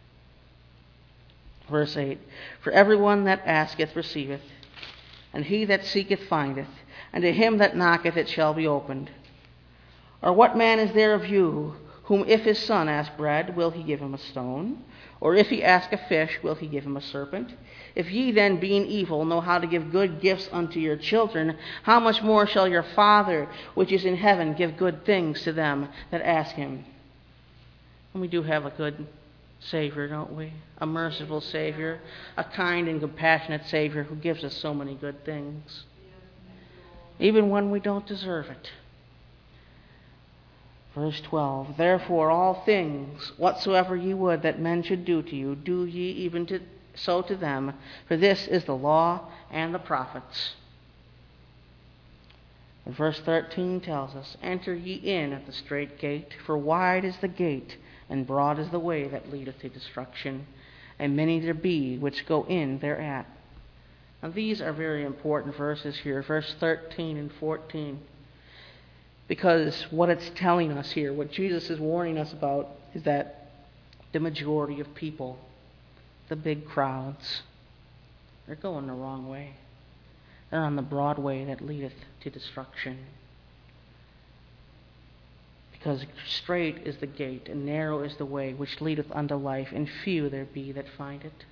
Verse eight, for everyone that asketh receiveth, and he that seeketh findeth, and to him that knocketh it shall be opened. Or what man is there of you, whom if his son ask bread, will he give him a stone? Or if he ask a fish, will he give him a serpent? If ye then, being evil, know how to give good gifts unto your children, how much more shall your Father, which is in heaven, give good things to them that ask Him? And we do have a good Savior, don't we? A merciful Savior, a kind and compassionate Savior who gives us so many good things, even when we don't deserve it. Verse twelve, therefore all things whatsoever ye would that men should do to you, do ye even to, so to them, for this is the law and the prophets. And verse thirteen tells us, enter ye in at the strait gate, for wide is the gate, and broad is the way that leadeth to destruction, and many there be which go in thereat. Now these are very important verses here, verse thirteen and fourteen. Because what it's telling us here, what Jesus is warning us about, is that the majority of people, the big crowds, they're going the wrong way. They're on the broad way that leadeth to destruction. Because strait is the gate, and narrow is the way which leadeth unto life, and few there be that find it.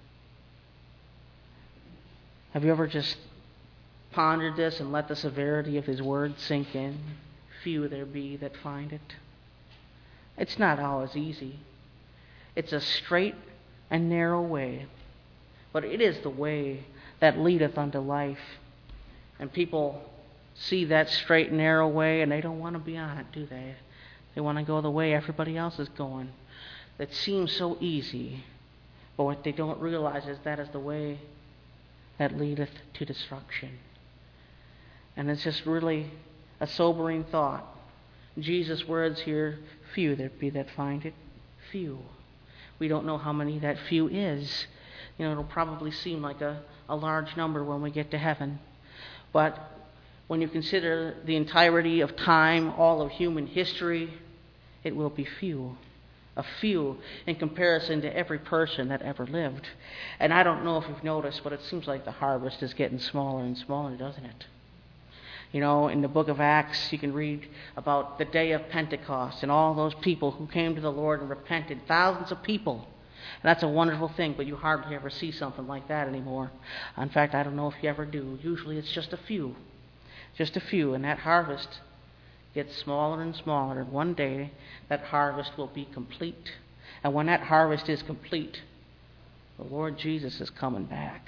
Have you ever just pondered this and let the severity of His word sink in? Few there be that find it. It's not always easy. It's a straight and narrow way, but it is the way that leadeth unto life. And people see that straight and narrow way, and they don't want to be on it, do they? They want to go the way everybody else is going. That seems so easy, but what they don't realize is that is the way that leadeth to destruction. And it's just really a sobering thought. Jesus' words here, few there be that find it. Few. We don't know how many that few is. You know, it'll probably seem like a, a large number when we get to heaven. But when you consider the entirety of time, all of human history, it will be few. A few in comparison to every person that ever lived. And I don't know if you've noticed, but it seems like the harvest is getting smaller and smaller, doesn't it? You know, in the book of Acts, you can read about the day of Pentecost and all those people who came to the Lord and repented. Thousands of people. And that's a wonderful thing, but you hardly ever see something like that anymore. In fact, I don't know if you ever do. Usually it's just a few. Just a few. And that harvest gets smaller and smaller. And one day, that harvest will be complete. And when that harvest is complete, the Lord Jesus is coming back.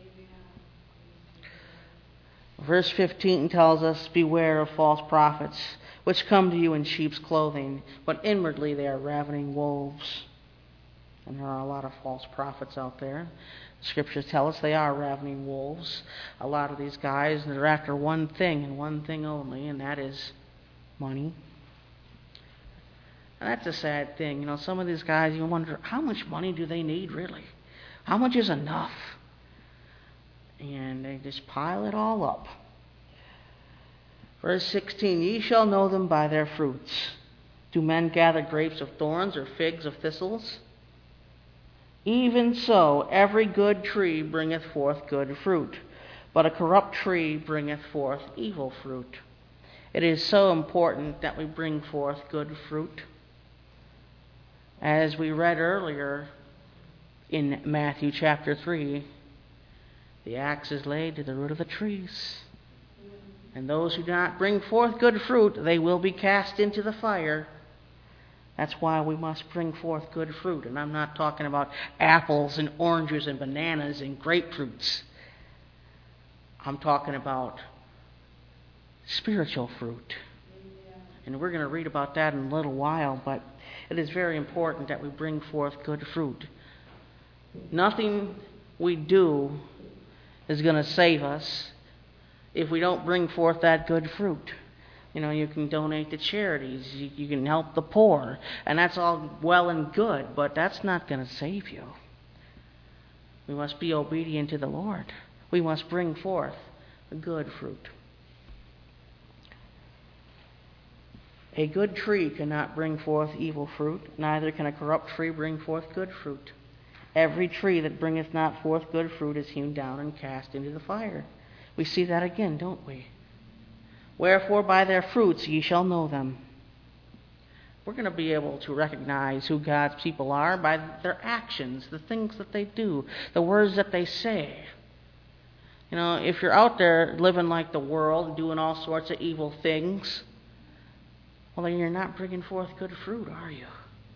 Verse fifteen tells us, beware of false prophets, which come to you in sheep's clothing, but inwardly they are ravening wolves. And there are a lot of false prophets out there. Scriptures tell us they are ravening wolves. A lot of these guys, they're after one thing and one thing only, and that is money. And that's a sad thing. You know, some of these guys, you wonder, how much money do they need, really? How much is enough? And they just pile it all Verse sixteen, ye shall know them by their fruits. Do men gather grapes of thorns or figs of thistles? Even so, every good tree bringeth forth good fruit, but a corrupt tree bringeth forth evil fruit. It is so important that we bring forth good fruit. As we read earlier in Matthew chapter three, the axe is laid to the root of the trees. And those who do not bring forth good fruit, they will be cast into the fire. That's why we must bring forth good fruit. And I'm not talking about apples and oranges and bananas and grapefruits. I'm talking about spiritual fruit. And we're going to read about that in a little while, but it is very important that we bring forth good fruit. Nothing we do is going to save us if we don't bring forth that good fruit. You know, you can donate to charities, you, you can help the poor, and that's all well and good, but that's not going to save you. We must be obedient to the Lord. We must bring forth a good fruit. A good tree cannot bring forth evil fruit, neither can a corrupt tree bring forth good fruit. Every tree that bringeth not forth good fruit is hewn down and cast into the fire. We see that again, don't we? Wherefore by their fruits ye shall know them. We're going to be able to recognize who God's people are by their actions, the things that they do, the words that they say. You know, if you're out there living like the world, doing all sorts of evil things, well, then you're not bringing forth good fruit, are you?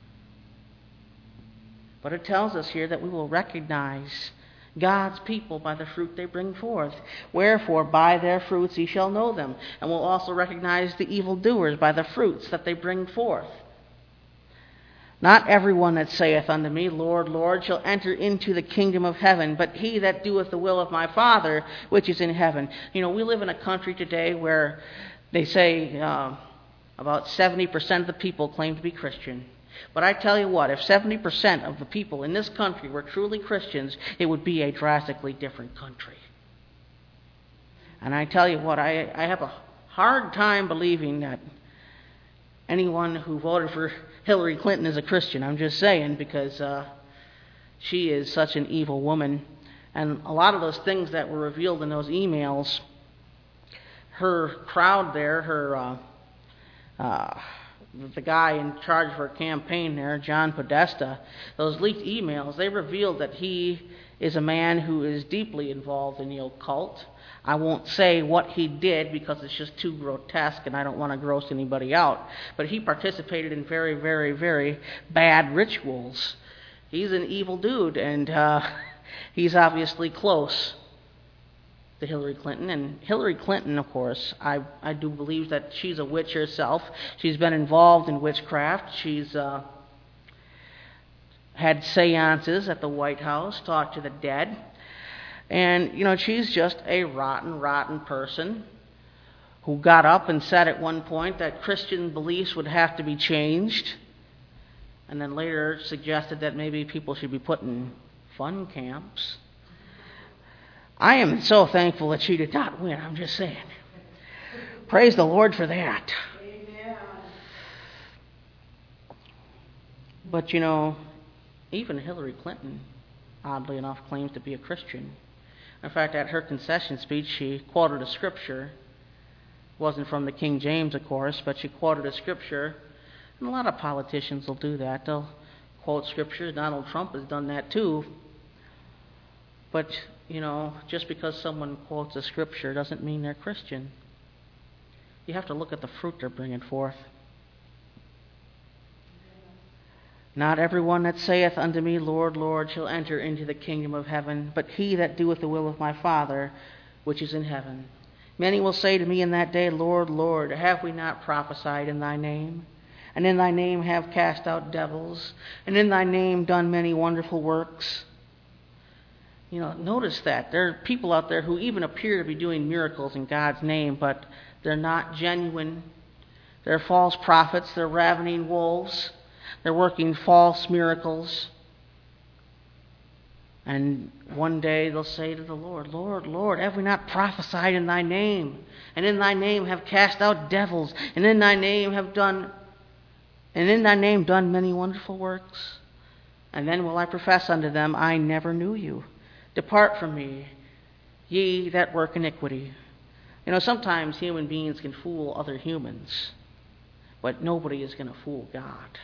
But it tells us here that we will recognize God's people by the fruit they bring forth. Wherefore, by their fruits ye shall know them. And we'll also recognize the evildoers by the fruits that they bring forth. Not everyone that saith unto me, Lord, Lord, shall enter into the kingdom of heaven, but he that doeth the will of my Father which is in heaven. You know, we live in a country today where they say uh, about seventy percent of the people claim to be Christian. But I tell you what, if seventy percent of the people in this country were truly Christians, it would be a drastically different country. And I tell you what, I, I have a hard time believing that anyone who voted for Hillary Clinton is a Christian. I'm just saying, because uh, she is such an evil woman. And a lot of those things that were revealed in those emails, her crowd there, her... Uh, uh, the guy in charge of her campaign there, John Podesta, those leaked emails, they revealed that he is a man who is deeply involved in the occult. I won't say what he did because it's just too grotesque and I don't want to gross anybody out. But he participated in very, very, very bad rituals. He's an evil dude, and uh, he's obviously close to Hillary Clinton. And Hillary Clinton, of course, I, I do believe that she's a witch herself. She's been involved in witchcraft. She's uh, had seances at the White House, talked to the dead. And, you know, she's just a rotten, rotten person who got up and said at one point that Christian beliefs would have to be changed, and then later suggested that maybe people should be put in fun camps. I am so thankful that she did not win, I'm just saying. Praise the Lord for that. Amen. But, you know, even Hillary Clinton, oddly enough, claims to be a Christian. In fact, at her concession speech, she quoted a scripture. It wasn't from the King James, of course, but she quoted a scripture. And a lot of politicians will do that. They'll quote scriptures. Donald Trump has done that too. But, you know, just because someone quotes a scripture doesn't mean they're Christian. You have to look at the fruit they're bringing forth. Not everyone that saith unto me, Lord, Lord, shall enter into the kingdom of heaven, but he that doeth the will of my Father which is in heaven. Many will say to me in that day, Lord, Lord, have we not prophesied in thy name? And in thy name have cast out devils? And in thy name done many wonderful works? You know, notice that. There are people out there who even appear to be doing miracles in God's name, but they're not genuine. They're false prophets. They're ravening wolves. They're working false miracles. And one day they'll say to the Lord, Lord, Lord, have we not prophesied in thy name? And in thy name have cast out devils? And in thy name have done and in thy name done many wonderful works? And then will I profess unto them, I never knew you. Depart from me, ye that work iniquity. You know, sometimes human beings can fool other humans, but nobody is going to fool God.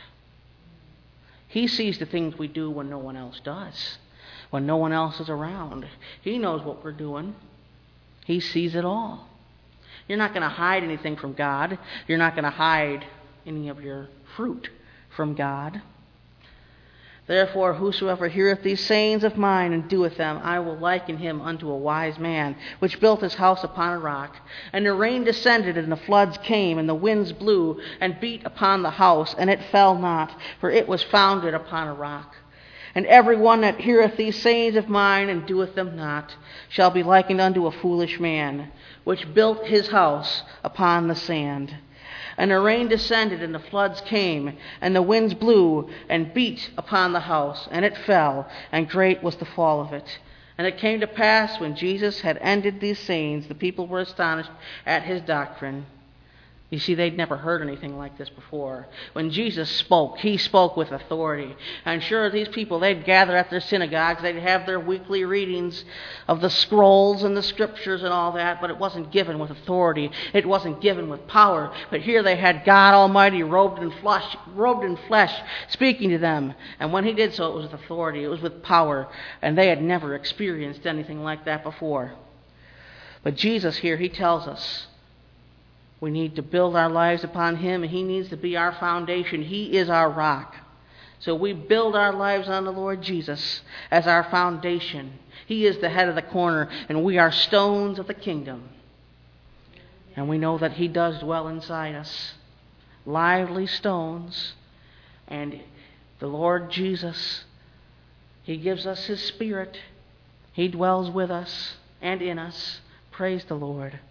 He sees the things we do when no one else does, when no one else is around. He knows what we're doing. He sees it all. You're not going to hide anything from God. You're not going to hide any of your fruit from God. Therefore, whosoever heareth these sayings of mine and doeth them, I will liken him unto a wise man, which built his house upon a rock. And the rain descended, and the floods came, and the winds blew, and beat upon the house, and it fell not, for it was founded upon a rock. And every one that heareth these sayings of mine and doeth them not shall be likened unto a foolish man, which built his house upon the sand. And the rain descended, and the floods came, and the winds blew, and beat upon the house, and it fell, and great was the fall of it. And it came to pass, when Jesus had ended these sayings, the people were astonished at his doctrine. You see, they'd never heard anything like this before. When Jesus spoke, he spoke with authority. I'm sure these people, they'd gather at their synagogues, they'd have their weekly readings of the scrolls and the scriptures and all that, but it wasn't given with authority. It wasn't given with power. But here they had God Almighty robed in flesh, robed in flesh, speaking to them. And when he did so, it was with authority. It was with power. And they had never experienced anything like that before. But Jesus here, he tells us, we need to build our lives upon him, and he needs to be our foundation. He is our rock. So we build our lives on the Lord Jesus as our foundation. He is the head of the corner, and we are stones of the kingdom. And we know that he does dwell inside us. Lively stones. And the Lord Jesus, he gives us his Spirit. He dwells with us and in us. Praise the Lord.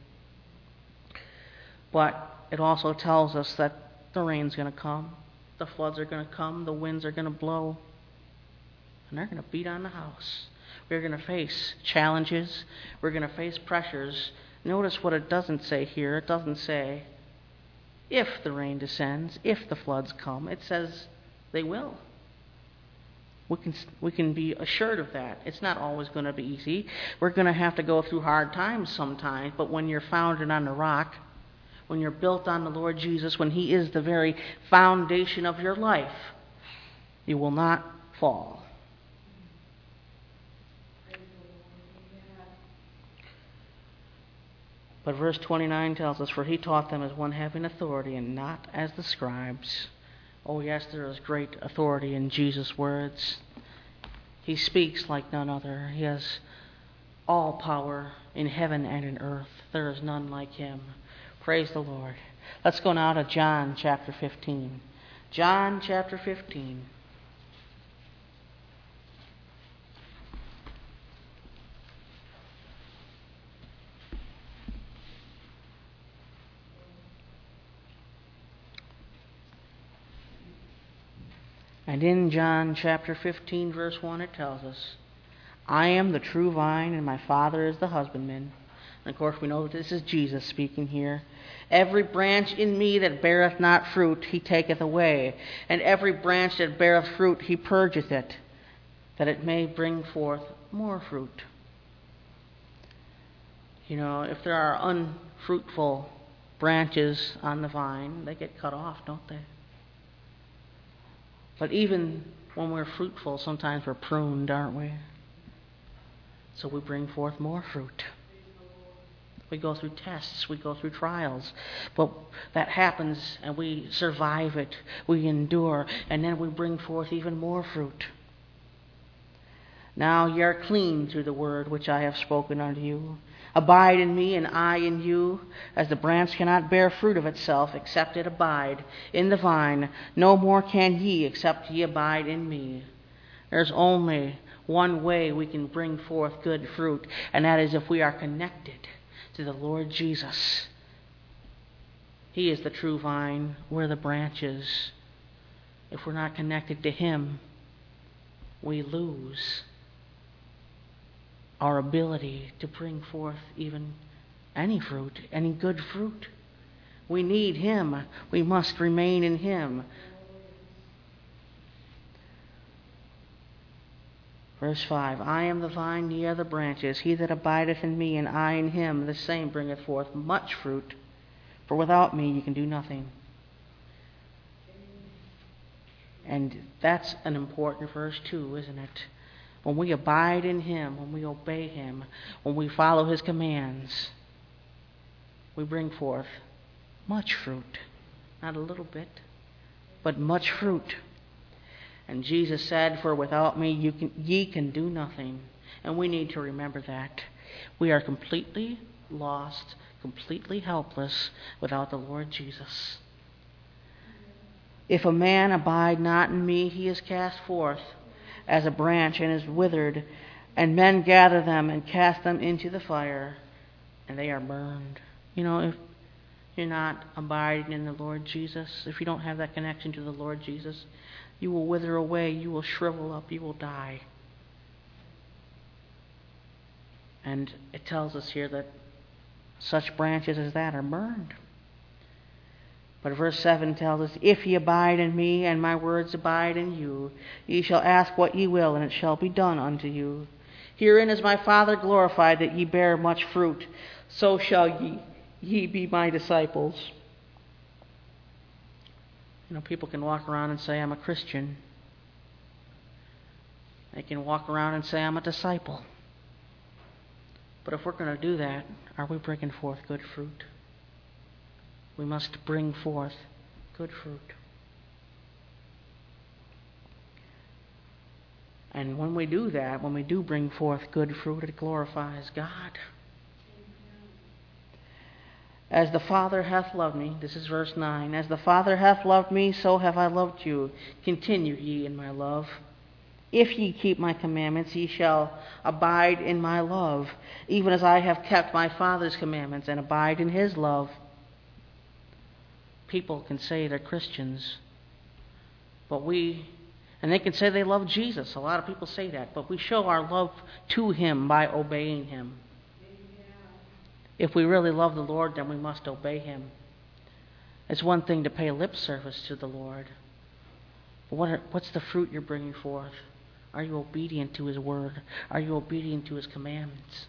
But it also tells us that the rain's going to come, the floods are going to come, the winds are going to blow, and they're going to beat on the house. We're going to face challenges. We're going to face pressures. Notice what it doesn't say here. It doesn't say if the rain descends, if the floods come. It says they will. We can, we can be assured of that. It's not always going to be easy. We're going to have to go through hard times sometimes, but when you're founded on the rock, when you're built on the Lord Jesus, when he is the very foundation of your life, you will not fall. But verse twenty-nine tells us, for he taught them as one having authority and not as the scribes. Oh yes, there is great authority in Jesus' words. He speaks like none other. He has all power in heaven and in earth. There is none like him. Praise the Lord. Let's go now to John chapter fifteen. John chapter fifteen. And in John chapter fifteen, verse one, it tells us, I am the true vine, and my Father is the husbandman. And of course, we know that this is Jesus speaking here. Every branch in me that beareth not fruit, he taketh away. And every branch that beareth fruit, he purgeth it, that it may bring forth more fruit. You know, if there are unfruitful branches on the vine, they get cut off, don't they? But even when we're fruitful, sometimes we're pruned, aren't we? So we bring forth more fruit. We go through tests, we go through trials, but that happens and we survive it, we endure, and then we bring forth even more fruit. Now ye are clean through the word which I have spoken unto you. Abide in me, and I in you, as the branch cannot bear fruit of itself, except it abide in the vine. No more can ye, except ye abide in me. There's only one way we can bring forth good fruit, and that is if we are connected to the Lord Jesus. He is the true vine. We're the branches. If we're not connected to him, we lose our ability to bring forth even any fruit, any good fruit. We need him. We must remain in him. Verse five, I am the vine, ye are the branches. He that abideth in me, and I in him, the same bringeth forth much fruit. For without me you can do nothing. And that's an important verse too, isn't it? When we abide in him, when we obey him, when we follow his commands, we bring forth much fruit. Not a little bit, but much fruit. And Jesus said, for without me you can, ye can do nothing. And we need to remember that. We are completely lost, completely helpless without the Lord Jesus. If a man abide not in me, he is cast forth as a branch and is withered, and men gather them and cast them into the fire, and they are burned. You know, if you're not abiding in the Lord Jesus, if you don't have that connection to the Lord Jesus, you will wither away, you will shrivel up, you will die. And it tells us here that such branches as that are burned. But verse seven tells us, if ye abide in me, and my words abide in you, ye shall ask what ye will, and it shall be done unto you. Herein is my Father glorified, that ye bear much fruit. So shall ye, ye be my disciples. You know, people can walk around and say, I'm a Christian. They can walk around and say, I'm a disciple. But if we're going to do that, are we bringing forth good fruit? We must bring forth good fruit. And when we do that, when we do bring forth good fruit, it glorifies God. As the Father hath loved me, this is verse nine, as the Father hath loved me, so have I loved you. Continue ye in my love. If ye keep my commandments, ye shall abide in my love, even as I have kept my Father's commandments and abide in his love. People can say they're Christians, but we, and they can say they love Jesus. A lot of people say that, but we show our love to him by obeying him. If we really love the Lord, then we must obey him. It's one thing to pay lip service to the Lord, but what are, what's the fruit you're bringing forth? Are you obedient to his word? Are you obedient to his commandments?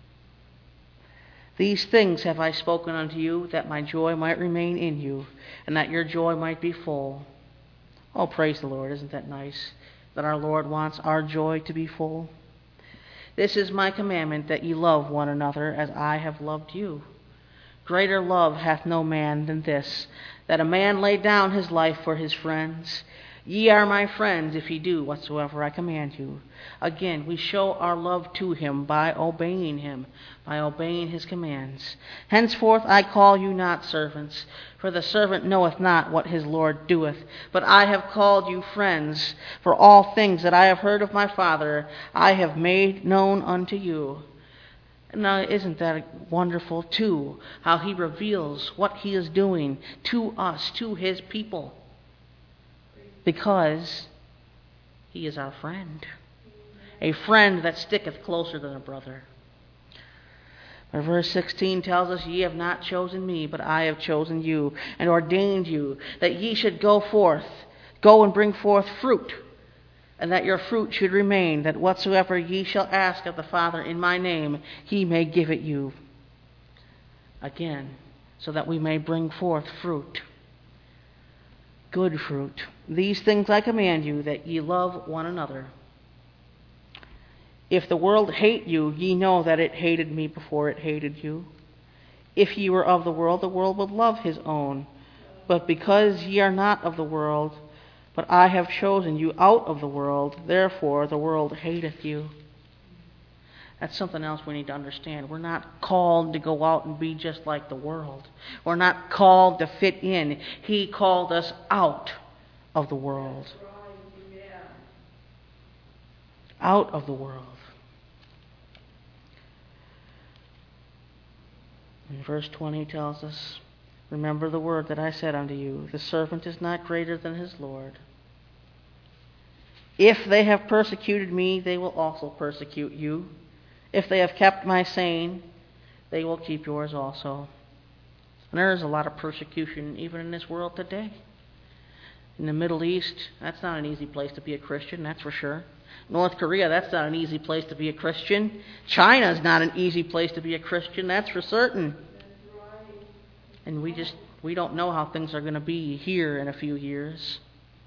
These things have I spoken unto you, that my joy might remain in you, and that your joy might be full. Oh, praise the Lord. Isn't that nice? That our Lord wants our joy to be full. This is my commandment, that ye love one another as I have loved you. Greater love hath no man than this, that a man lay down his life for his friends. Ye are my friends, if ye do whatsoever I command you. Again, we show our love to him by obeying him, by obeying his commands. Henceforth I call you not servants, for the servant knoweth not what his Lord doeth. But I have called you friends, for all things that I have heard of my Father I have made known unto you. Now, isn't that wonderful, too, how he reveals what he is doing to us, to his people? Because he is our friend. A friend that sticketh closer than a brother. But verse sixteen tells us, ye have not chosen me, but I have chosen you, and ordained you, that ye should go forth, go and bring forth fruit, and that your fruit should remain, that whatsoever ye shall ask of the Father in my name, he may give it you. Again, so that we may bring forth fruit. Good fruit. These things I command you, that ye love one another. If the world hate you, ye know that it hated me before it hated you. If ye were of the world, the world would love his own. But because ye are not of the world, but I have chosen you out of the world, therefore the world hateth you. That's something else we need to understand. We're not called to go out and be just like the world. We're not called to fit in. He called us out of the world. Out of the world. And verse twenty tells us, remember the word that I said unto you, the servant is not greater than his Lord. If they have persecuted me, they will also persecute you. If they have kept my saying, they will keep yours also. And there is a lot of persecution even in this world today. In the Middle East, that's not an easy place to be a Christian, that's for sure. North Korea, that's not an easy place to be a Christian. China's not an easy place to be a Christian, that's for certain. And we just, we don't know how things are going to be here in a few years.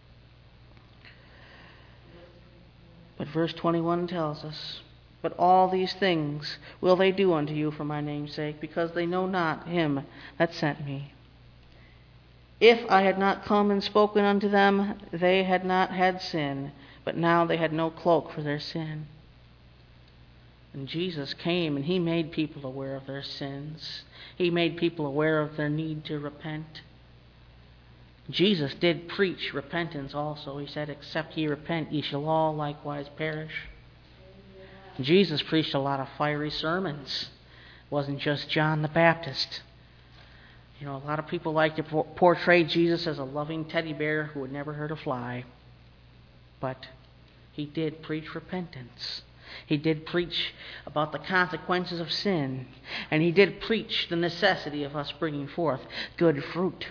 But verse twenty-one tells us, but all these things will they do unto you for my name's sake, because they know not him that sent me. If I had not come and spoken unto them, they had not had sin, but now they had no cloak for their sin. And Jesus came and he made people aware of their sins. He made people aware of their need to repent. Jesus did preach repentance also. He said, except ye repent, ye shall all likewise perish. Jesus preached a lot of fiery sermons. It wasn't just John the Baptist. You know, a lot of people like to portray Jesus as a loving teddy bear who would never hurt a fly. But he did preach repentance. He did preach about the consequences of sin. And he did preach the necessity of us bringing forth good fruit.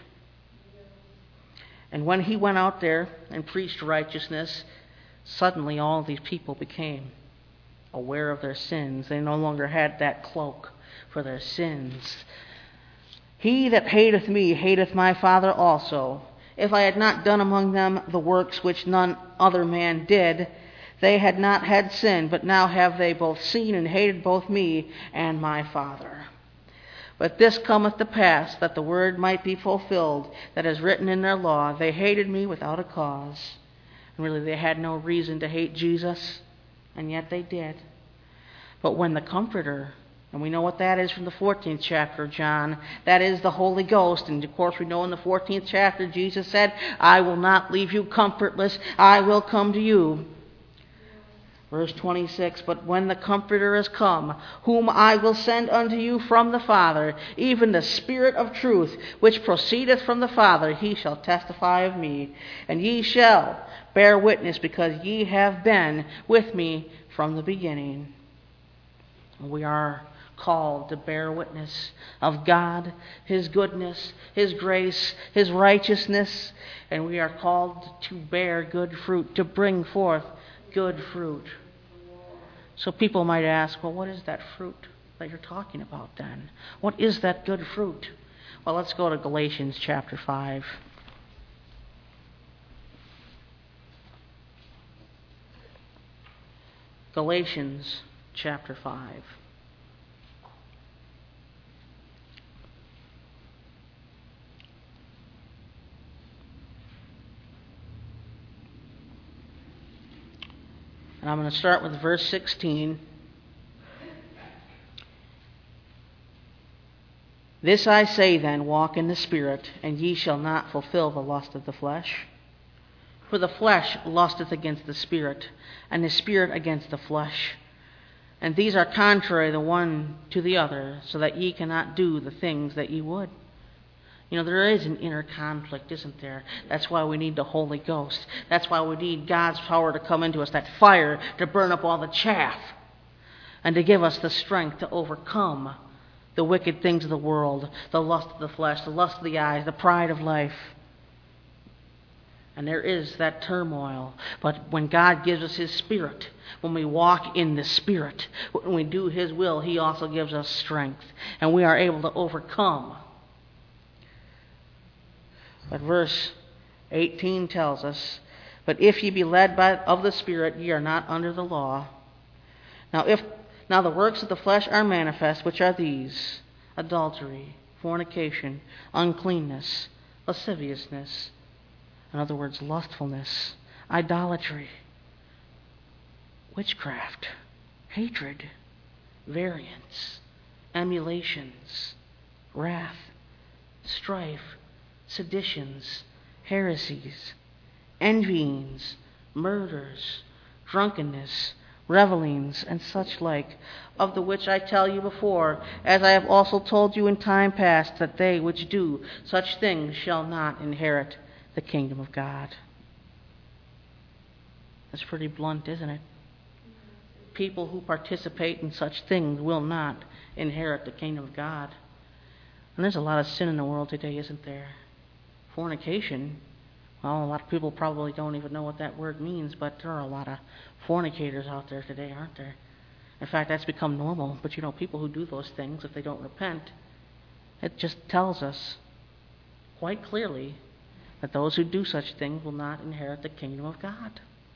And when he went out there and preached righteousness, suddenly all these people became aware of their sins. They no longer had that cloak for their sins. He that hateth me hateth my Father also. If I had not done among them the works which none other man did, they had not had sin, but now have they both seen and hated both me and my Father. But this cometh to pass, that the word might be fulfilled, that is written in their law, they hated me without a cause. And really they had no reason to hate Jesus, and yet they did. But when the Comforter, and we know what that is from the fourteenth chapter of John, that is the Holy Ghost. And of course we know in the fourteenth chapter Jesus said, I will not leave you comfortless, I will come to you. Verse twenty-six, but when the Comforter is come, whom I will send unto you from the Father, even the Spirit of truth, which proceedeth from the Father, he shall testify of me. And ye shall bear witness, because ye have been with me from the beginning. We are called to bear witness of God, his goodness, his grace, his righteousness, and we are called to bear good fruit, to bring forth good fruit. So people might ask, well, what is that fruit that you're talking about then? What is that good fruit? Well, let's go to Galatians chapter five. Galatians chapter five. And I'm going to start with verse sixteen. This I say then, walk in the Spirit, and ye shall not fulfill the lust of the flesh. For the flesh lusteth against the Spirit, and the Spirit against the flesh. And these are contrary the one to the other, so that ye cannot do the things that ye would. You know, there is an inner conflict, isn't there? That's why we need the Holy Ghost. That's why we need God's power to come into us, that fire to burn up all the chaff, and to give us the strength to overcome the wicked things of the world, the lust of the flesh, the lust of the eyes, the pride of life. And there is that turmoil. But when God gives us his Spirit, when we walk in the Spirit, when we do his will, he also gives us strength, and we are able to overcome. But verse eighteen tells us, but if ye be led by of the Spirit, ye are not under the law. Now if now the works of the flesh are manifest, which are these: adultery, fornication, uncleanness, lasciviousness, in other words, lustfulness, idolatry, witchcraft, hatred, variance, emulations, wrath, strife, seditions, heresies, envyings, murders, drunkenness, revellings, and such like, of the which I tell you before, as I have also told you in time past, that they which do such things shall not inherit the kingdom of God. That's pretty blunt, isn't it? People who participate in such things will not inherit the kingdom of God. And there's a lot of sin in the world today, isn't there? Fornication. Well, a lot of people probably don't even know what that word means, but there are a lot of fornicators out there today, aren't there? In fact, that's become normal. But you know, people who do those things, if they don't repent, it just tells us quite clearly that those who do such things will not inherit the kingdom of God.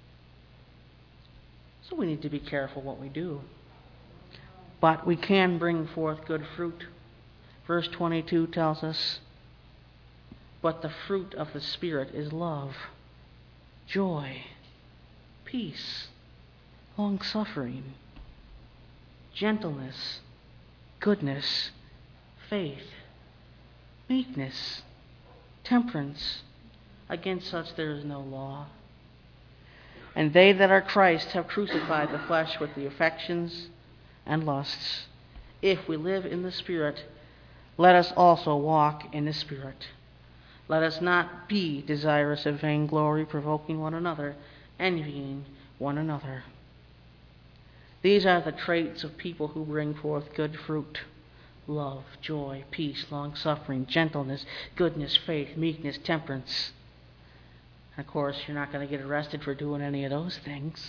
So we need to be careful what we do. But we can bring forth good fruit. Verse twenty-two tells us, but the fruit of the Spirit is love, joy, peace, long-suffering, gentleness, goodness, faith, meekness, temperance. Against such there is no law. And they that are Christ have crucified the flesh with the affections and lusts. If we live in the Spirit, let us also walk in the Spirit. Let us not be desirous of vainglory, provoking one another, envying one another. These are the traits of people who bring forth good fruit: love, joy, peace, long-suffering, gentleness, goodness, faith, meekness, temperance. And of course, you're not going to get arrested for doing any of those things.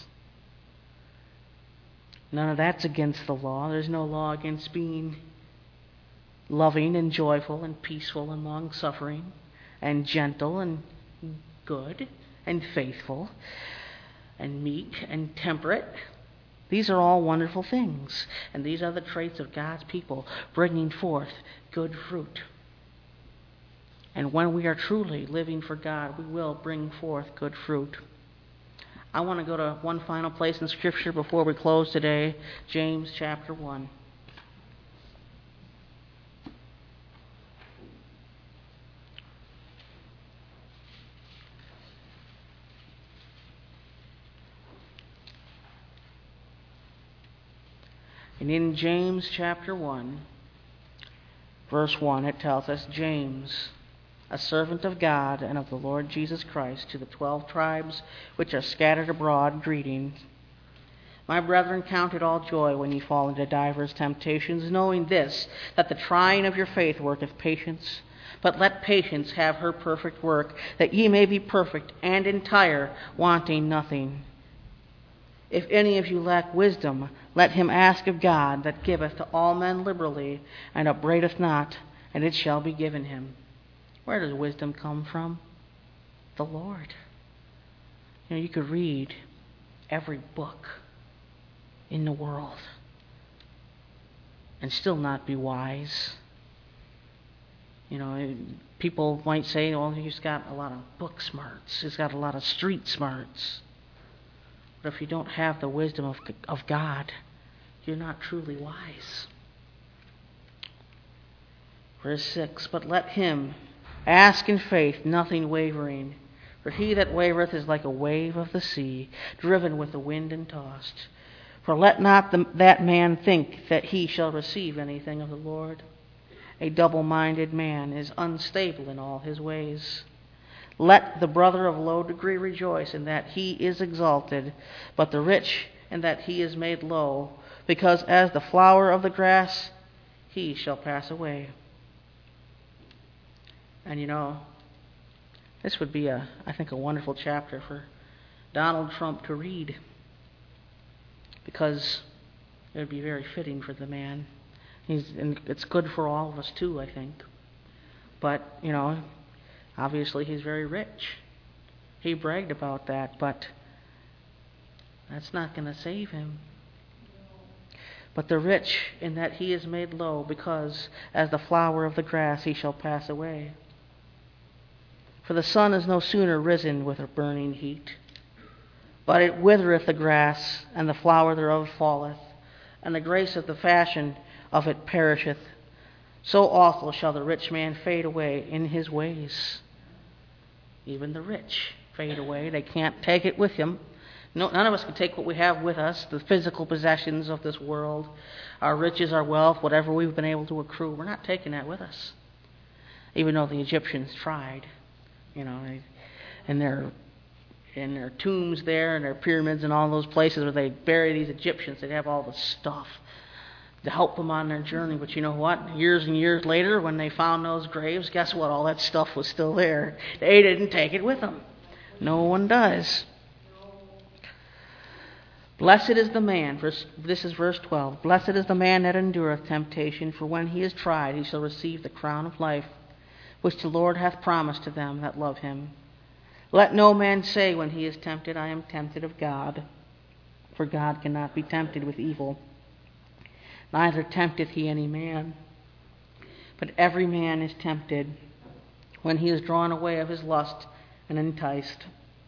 None of that's against the law. There's no law against being loving and joyful and peaceful and long-suffering and gentle and good and faithful and meek and temperate. These are all wonderful things. And these are the traits of God's people, bringing forth good fruit. And when we are truly living for God, we will bring forth good fruit. I want to go to one final place in Scripture before we close today, James chapter one. And in James chapter one, verse one, it tells us, James, a servant of God and of the Lord Jesus Christ, to the twelve tribes which are scattered abroad, greeting. My brethren, count it all joy when ye fall into divers temptations, knowing this, that the trying of your faith worketh patience. But let patience have her perfect work, that ye may be perfect and entire, wanting nothing. If any of you lack wisdom, let him ask of God, that giveth to all men liberally, and upbraideth not, and it shall be given him. Where does wisdom come from? The Lord. You know, you could read every book in the world and still not be wise. You know, people might say, well, he's got a lot of book smarts. He's got a lot of street smarts. But if you don't have the wisdom of, of God, you're not truly wise. Verse six, but let him ask in faith, nothing wavering. For he that wavereth is like a wave of the sea, driven with the wind and tossed. For let not the, that man think that he shall receive anything of the Lord. A double-minded man is unstable in all his ways. Let the brother of low degree rejoice in that he is exalted, but the rich in that he is made low, because as the flower of the grass, he shall pass away. And you know, this would be, a, I think, a wonderful chapter for Donald Trump to read, because it would be very fitting for the man. He's, and it's good for all of us too, I think. But, you know, obviously he's very rich. He bragged about that, but that's not going to save him. But the rich in that he is made low, because as the flower of the grass he shall pass away. For the sun is no sooner risen with a burning heat, but it withereth the grass, and the flower thereof falleth, and the grace of the fashion of it perisheth. So also shall the rich man fade away in his ways. Even the rich fade away. They can't take it with him. No, none of us can take what we have with us, the physical possessions of this world, our riches, our wealth, whatever we've been able to accrue. We're not taking that with us. Even though the Egyptians tried, you know, in their in their tombs there, and their pyramids and all those places where they bury these Egyptians, they'd have all the stuff. to help them on their journey. But you know what? Years and years later, when they found those graves, guess what? All that stuff was still there. They didn't take it with them. No one does. Blessed is the man, verse, this is verse twelve, blessed is the man that endureth temptation, for when he is tried he shall receive the crown of life, which the Lord hath promised to them that love him. Let no man say when he is tempted, I am tempted of God, for God cannot be tempted with evil, neither tempteth he any man. But every man is tempted when he is drawn away of his lust and enticed.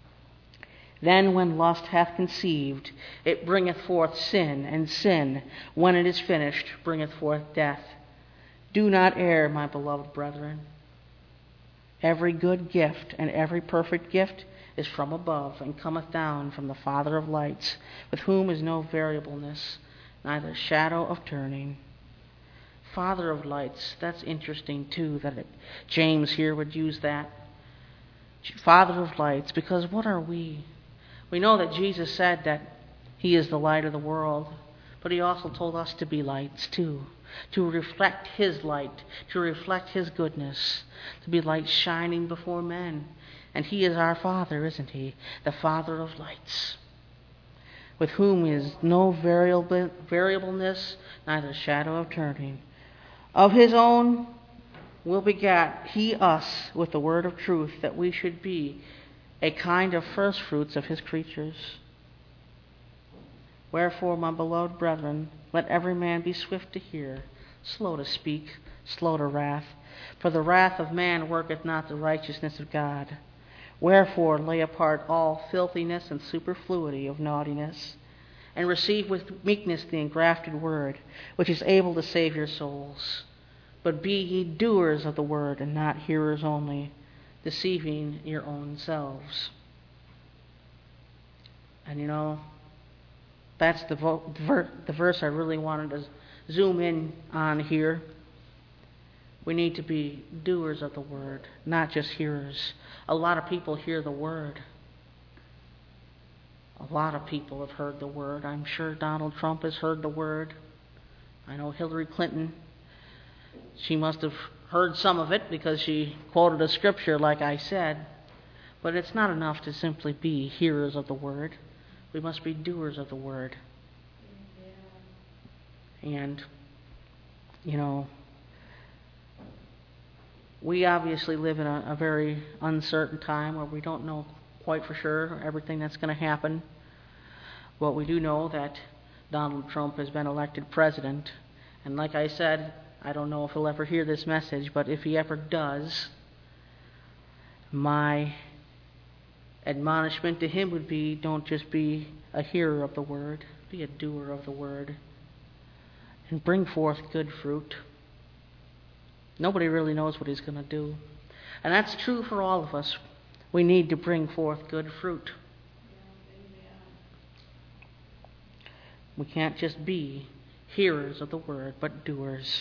Then when lust hath conceived, it bringeth forth sin, and sin, when it is finished, bringeth forth death. Do not err, my beloved brethren. Every good gift and every perfect gift is from above, and cometh down from the Father of lights, with whom is no variableness, neither shadow of turning. Father of lights, that's interesting too, that it, James here would use that. Father of lights, because what are we? We know that Jesus said that he is the light of the world, but he also told us to be lights too, to reflect his light, to reflect his goodness, to be light shining before men. And he is our Father, isn't he? The Father of lights, with whom is no variable, variableness, neither shadow of turning. Of his own will begat he us with the word of truth, that we should be a kind of first fruits of his creatures. Wherefore, my beloved brethren, let every man be swift to hear, slow to speak, slow to wrath. For the wrath of man worketh not the righteousness of God. Wherefore, lay apart all filthiness and superfluity of naughtiness, and receive with meekness the engrafted word, which is able to save your souls. But be ye doers of the word, and not hearers only, deceiving your own selves. And you know, that's the, vo- the, ver- the verse I really wanted to zoom in on here. We need to be doers of the word, not just hearers. A lot of people hear the word. A lot of people have heard the word. I'm sure Donald Trump has heard the word. I know Hillary Clinton, she must have heard some of it because she quoted a scripture like I said. But it's not enough to simply be hearers of the word. We must be doers of the word. And, you know, we obviously live in a, a very uncertain time where we don't know quite for sure everything that's going to happen. But we do know that Donald Trump has been elected president. And like I said, I don't know if he'll ever hear this message, but if he ever does, my admonishment to him would be, don't just be a hearer of the word, be a doer of the word, and bring forth good fruit. Nobody really knows what he's going to do. And that's true for all of us. We need to bring forth good fruit. We can't just be hearers of the word, but doers.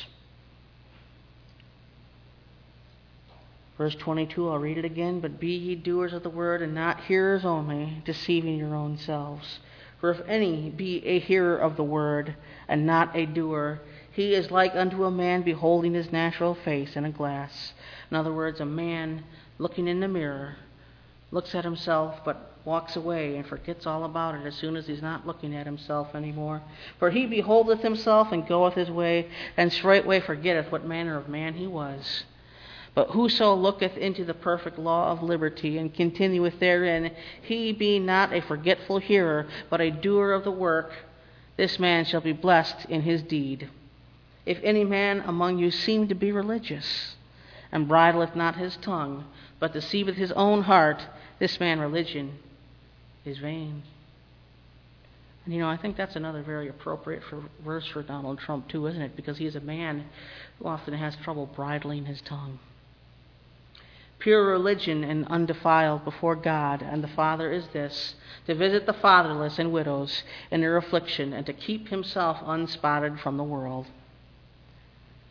Verse twenty-two, I'll read it again. But be ye doers of the word, and not hearers only, deceiving your own selves. For if any be a hearer of the word, and not a doer, he is like unto a man beholding his natural face in a glass. In other words, a man looking in the mirror, looks at himself, but walks away and forgets all about it as soon as he's not looking at himself anymore. For he beholdeth himself, and goeth his way, and straightway forgetteth what manner of man he was. But whoso looketh into the perfect law of liberty, and continueth therein, he be not a forgetful hearer, but a doer of the work, this man shall be blessed in his deed. If any man among you seem to be religious, and bridleth not his tongue, but deceiveth his own heart, this man religion is vain. And you know, I think that's another very appropriate for, verse for Donald Trump too, isn't it? Because he is a man who often has trouble bridling his tongue. Pure religion and undefiled before God and the Father is this, to visit the fatherless and widows in their affliction, and to keep himself unspotted from the world.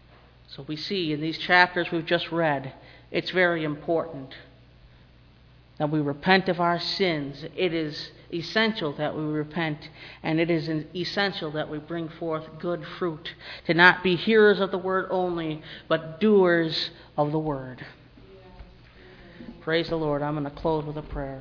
So we see in these chapters we've just read, it's very important that we repent of our sins. It is essential that we repent, and it is essential that we bring forth good fruit, to not be hearers of the word only, but doers of the word. Praise the Lord. I'm going to close with a prayer.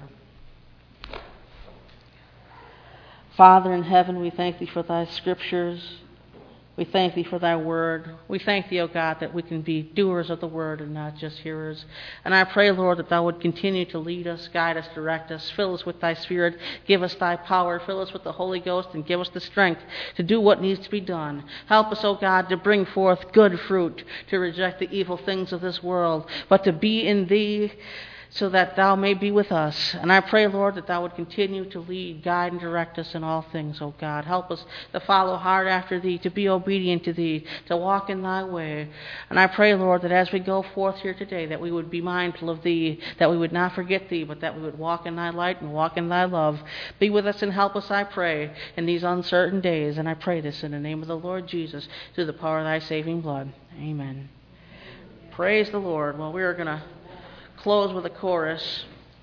Father in heaven, we thank thee for thy scriptures. We thank thee for thy word. We thank thee, O God, that we can be doers of the word and not just hearers. And I pray, Lord, that thou would continue to lead us, guide us, direct us, fill us with thy Spirit, give us thy power, fill us with the Holy Ghost, and give us the strength to do what needs to be done. Help us, O God, to bring forth good fruit, to reject the evil things of this world, but to be in thee, so that thou may be with us. And I pray, Lord, that thou would continue to lead, guide, and direct us in all things, O God. Help us to follow hard after thee, to be obedient to thee, to walk in thy way. And I pray, Lord, that as we go forth here today, that we would be mindful of thee, that we would not forget thee, but that we would walk in thy light and walk in thy love. Be with us and help us, I pray, in these uncertain days. And I pray this in the name of the Lord Jesus, through the power of thy saving blood. Amen. Praise the Lord. Well, we are going to close with a chorus.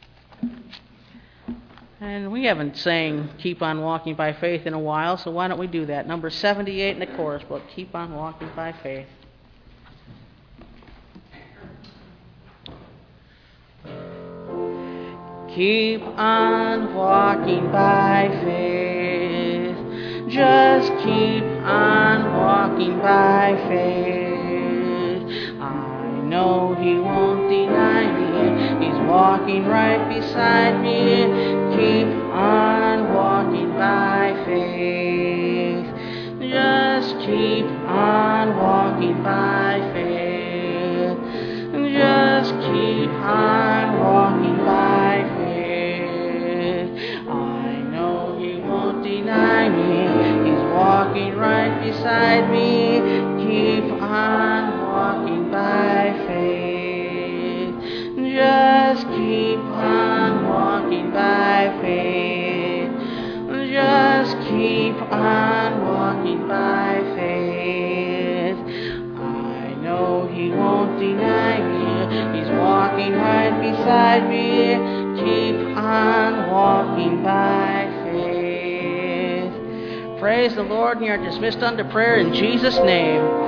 And we haven't sang Keep on Walking by Faith in a while, so why don't we do that? Number seventy-eight in the chorus book, Keep on Walking by Faith. Keep on walking by faith. Just keep on walking by faith. I know he won't deny me. He's walking right beside me. Keep on walking by faith. Just keep on walking by faith. Just keep on walking by faith. I know he won't deny me. He's walking right beside me. Keep on walking by faith. Just keep on walking by faith. Just keep on walking by faith. I know he won't deny me. He's walking right beside me. Keep on walking by faith. Praise the Lord, and you are dismissed unto prayer in Jesus' name.